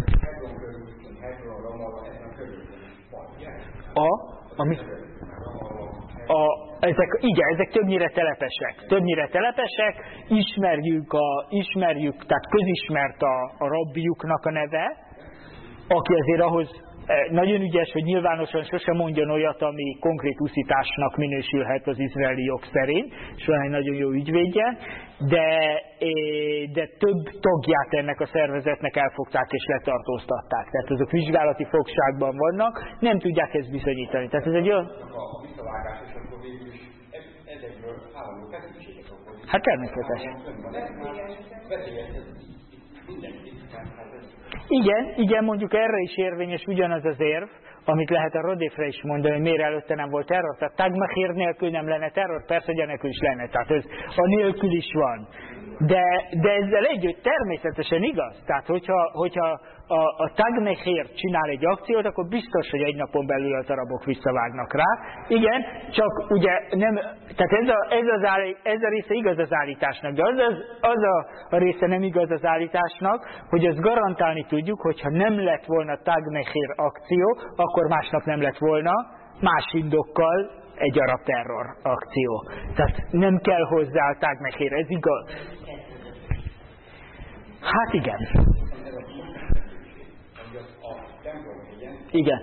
Ezek többnyire telepesek, ismerjük, tehát közismert a rabbiuknak a neve, aki azért ahhoz nagyon ügyes, hogy nyilvánosan sosem mondjon olyat, ami konkrét uszításnak minősülhet az izraeli jog szerint, és van egy nagyon jó ügyvédje, de több tagját ennek a szervezetnek elfogták és letartóztatták. Tehát azok vizsgálati fogságban vannak, nem tudják ezt bizonyítani. Tehát ez egy olyan... Hát természetes. Igen, mondjuk erre is érvényes ugyanaz az érv, amit lehet a Rodéfre is mondani, hogy miért előtte nem volt terror. Tehát Tag Mechir nélkül nem lenne terror, persze, hogy enélkül is lenne, tehát ez a nélkül is van. De ezzel együtt természetesen igaz. Tehát hogyha a Tag Mechir csinál egy akciót, akkor biztos, hogy egy napon belül a arabok visszavágnak rá. Igen, csak ugye nem, tehát ez a része igaz az állításnak, de az a része nem igaz az állításnak, hogy azt garantálni tudjuk, hogyha nem lett volna Tag Mechir akció, akkor másnap nem lett volna más indokkal egy arab terror akció. Tehát nem kell hozzá a Tag Mechir, ez igaz. Hát igen. Igen.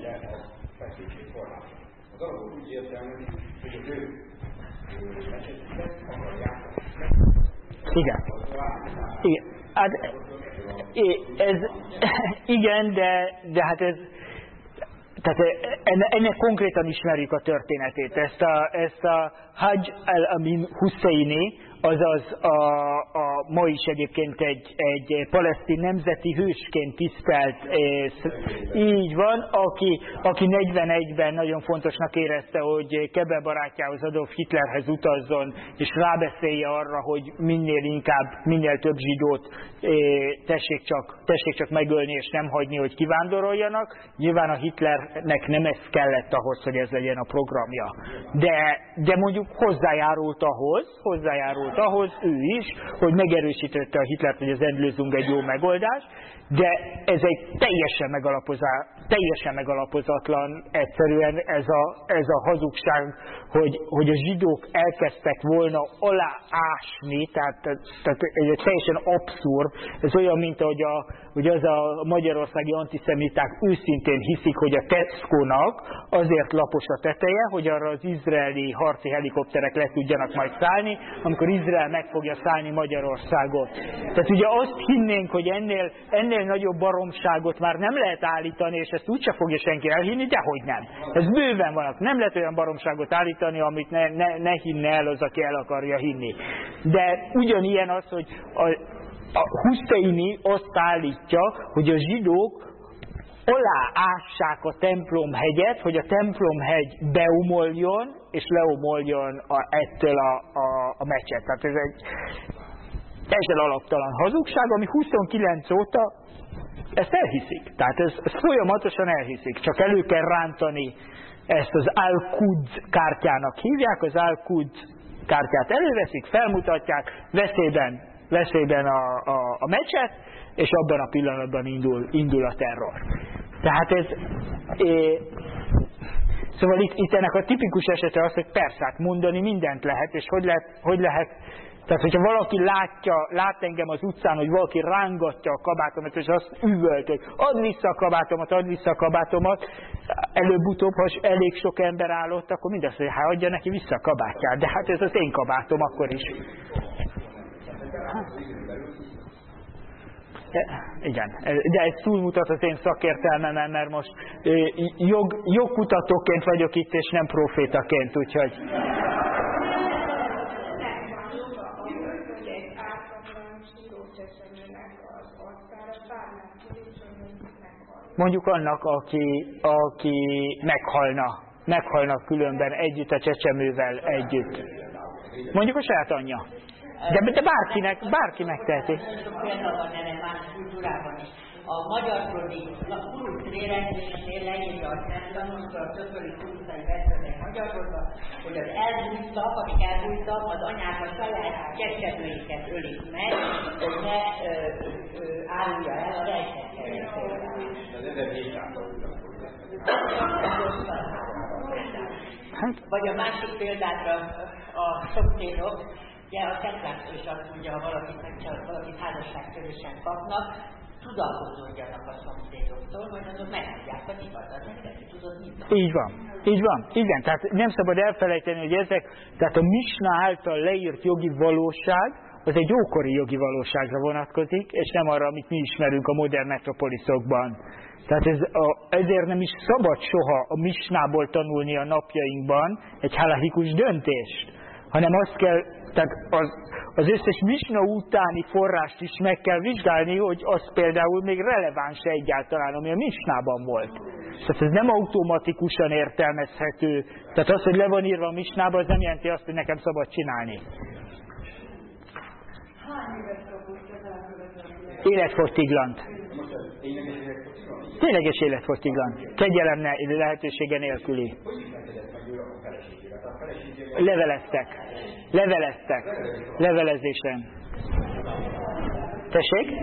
Igen. Hát, igen, de hát ez... Tehát ennek konkrétan ismerjük a történetét. Ezt a Hajj al-Amin Husseini, azaz a ma is egyébként egy palesztin nemzeti hősként tisztelt, így van, aki 41-ben nagyon fontosnak érezte, hogy Kebel barátjához, Adolf Hitlerhez utazzon, és rábeszélje arra, hogy minél több zsidót tessék csak megölni, és nem hagyni, hogy kivándoroljanak. Nyilván a Hitlernek nem ez kellett ahhoz, hogy ez legyen a programja. De mondjuk hozzájárult ahhoz ő is, hogy megerősítette a Hitlert, hogy az Endlösung egy jó megoldás, de ez egy teljesen megalapozatlan egyszerűen ez a hazugság, hogy a zsidók elkezdtek volna aláásni, tehát ez teljesen abszurd, ez olyan, mint hogy az a magyarországi antiszemiták őszintén hiszik, hogy a Tesco-nak azért lapos a teteje, hogy arra az izraeli harci helikopterek le tudjanak majd szállni, amikor Izrael meg fogja szállni Magyarországot. Tehát ugye azt hinnénk, hogy ennél nagyobb baromságot már nem lehet állítani, és ezt úgyse fogja senki elhinni, de hogy nem. Ez bőven van. Nem lehet olyan baromságot állítani, amit ne hinne el az, aki el akarja hinni. De ugyanilyen az, hogy a Husseini azt állítja, hogy a zsidók aláássák a templomhegyet, hogy a templomhegy beomoljon, és leomoljon ettől a meccset. Tehát ez egy teljesen alaptalan hazugság, ami 29 óta ezt elhiszik. Tehát ezt folyamatosan elhiszik. Csak elő kell rántani, ezt az Al-Quds kártyának hívják, az Al-Quds kártyát előveszik, felmutatják, veszélyben a meccset, és abban a pillanatban indul a terror. Tehát ez... Szóval itt ennek a tipikus esete az, hogy persze, hát mondani mindent lehet, és hogy lehet tehát, hogyha valaki lát engem az utcán, hogy valaki rángatja a kabátomat, és azt üvölt, hogy add vissza a kabátomat, előbb-utóbb, ha elég sok ember állott, akkor mindazt, hogy hát adja neki vissza a kabátját, de hát ez az én kabátom akkor is. Igen, de ez túlmutat az én szakértelmemen, mert most jogkutatóként vagyok itt, és nem profétaként, úgyhogy... mondjuk annak, aki meghalna különben együtt a csecsemővel együtt. Mondjuk a saját anyja. De bárki megteheti. Sok példa van ennek más kultúrában is. A magyar kurus érezésnél leírja a szemtanús, a többöli kuruszai beszélnek magyarokban, hogy az elbújtak, akik elbújtak, az anyák a saját csecsemőiket ölik meg, hogy ne árulja el a rejtekkelést. Vagy a másik példátra a szomszédok, ugye a szentlászló is azt mondja, ha valakit házasságtörősen kapnak, tudatkozódjanak a szomszédoktól, majd azok meghagyják a hivatat, mindenki tudod minden. Így van. Igen, tehát nem szabad elfelejteni, hogy tehát a Misna által leírt jogi valóság, az egy ókori jogi valóságra vonatkozik, és nem arra, amit mi ismerünk a modern metropoliszokban. Tehát ezért nem is szabad soha a Misnából tanulni a napjainkban egy halachikus döntést, hanem azt kell, tehát az összes Misna utáni forrást is meg kell vizsgálni, hogy az például még releváns egyáltalán, ami a Misnában volt. Tehát ez nem automatikusan értelmezhető. Tehát az, hogy le van írva a Misnában, az nem jelenti azt, hogy nekem szabad csinálni. Életfogytiglant. Tényleges életfogytiglant. Kegyelem lehetősége nélküli. Levelezésen. Tessék?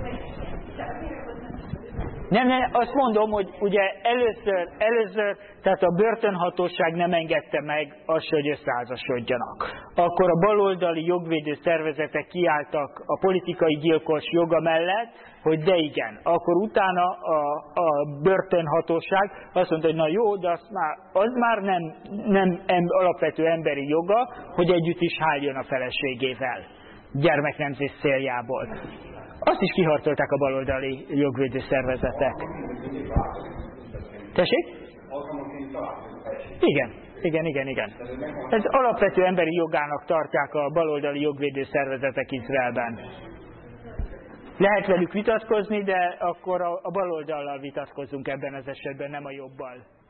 Nem, azt mondom, hogy ugye először, tehát a börtönhatóság nem engedte meg azt, hogy összeházasodjanak. Akkor a baloldali jogvédő szervezetek kiálltak a politikai gyilkos joga mellett, hogy de igen. Akkor utána a börtönhatóság azt mondta, hogy na jó, de az már nem alapvető emberi joga, hogy együtt is háljon a feleségével, gyermeknemzés céljából. Azt is kiharcolták a baloldali jogvédő szervezetek. Tessék? Igen. Ez alapvető emberi jogának tartják a baloldali jogvédő szervezetek Izraelben. Lehet velük vitatkozni, de akkor a baloldallal vitatkozzunk ebben az esetben, nem a jobbal.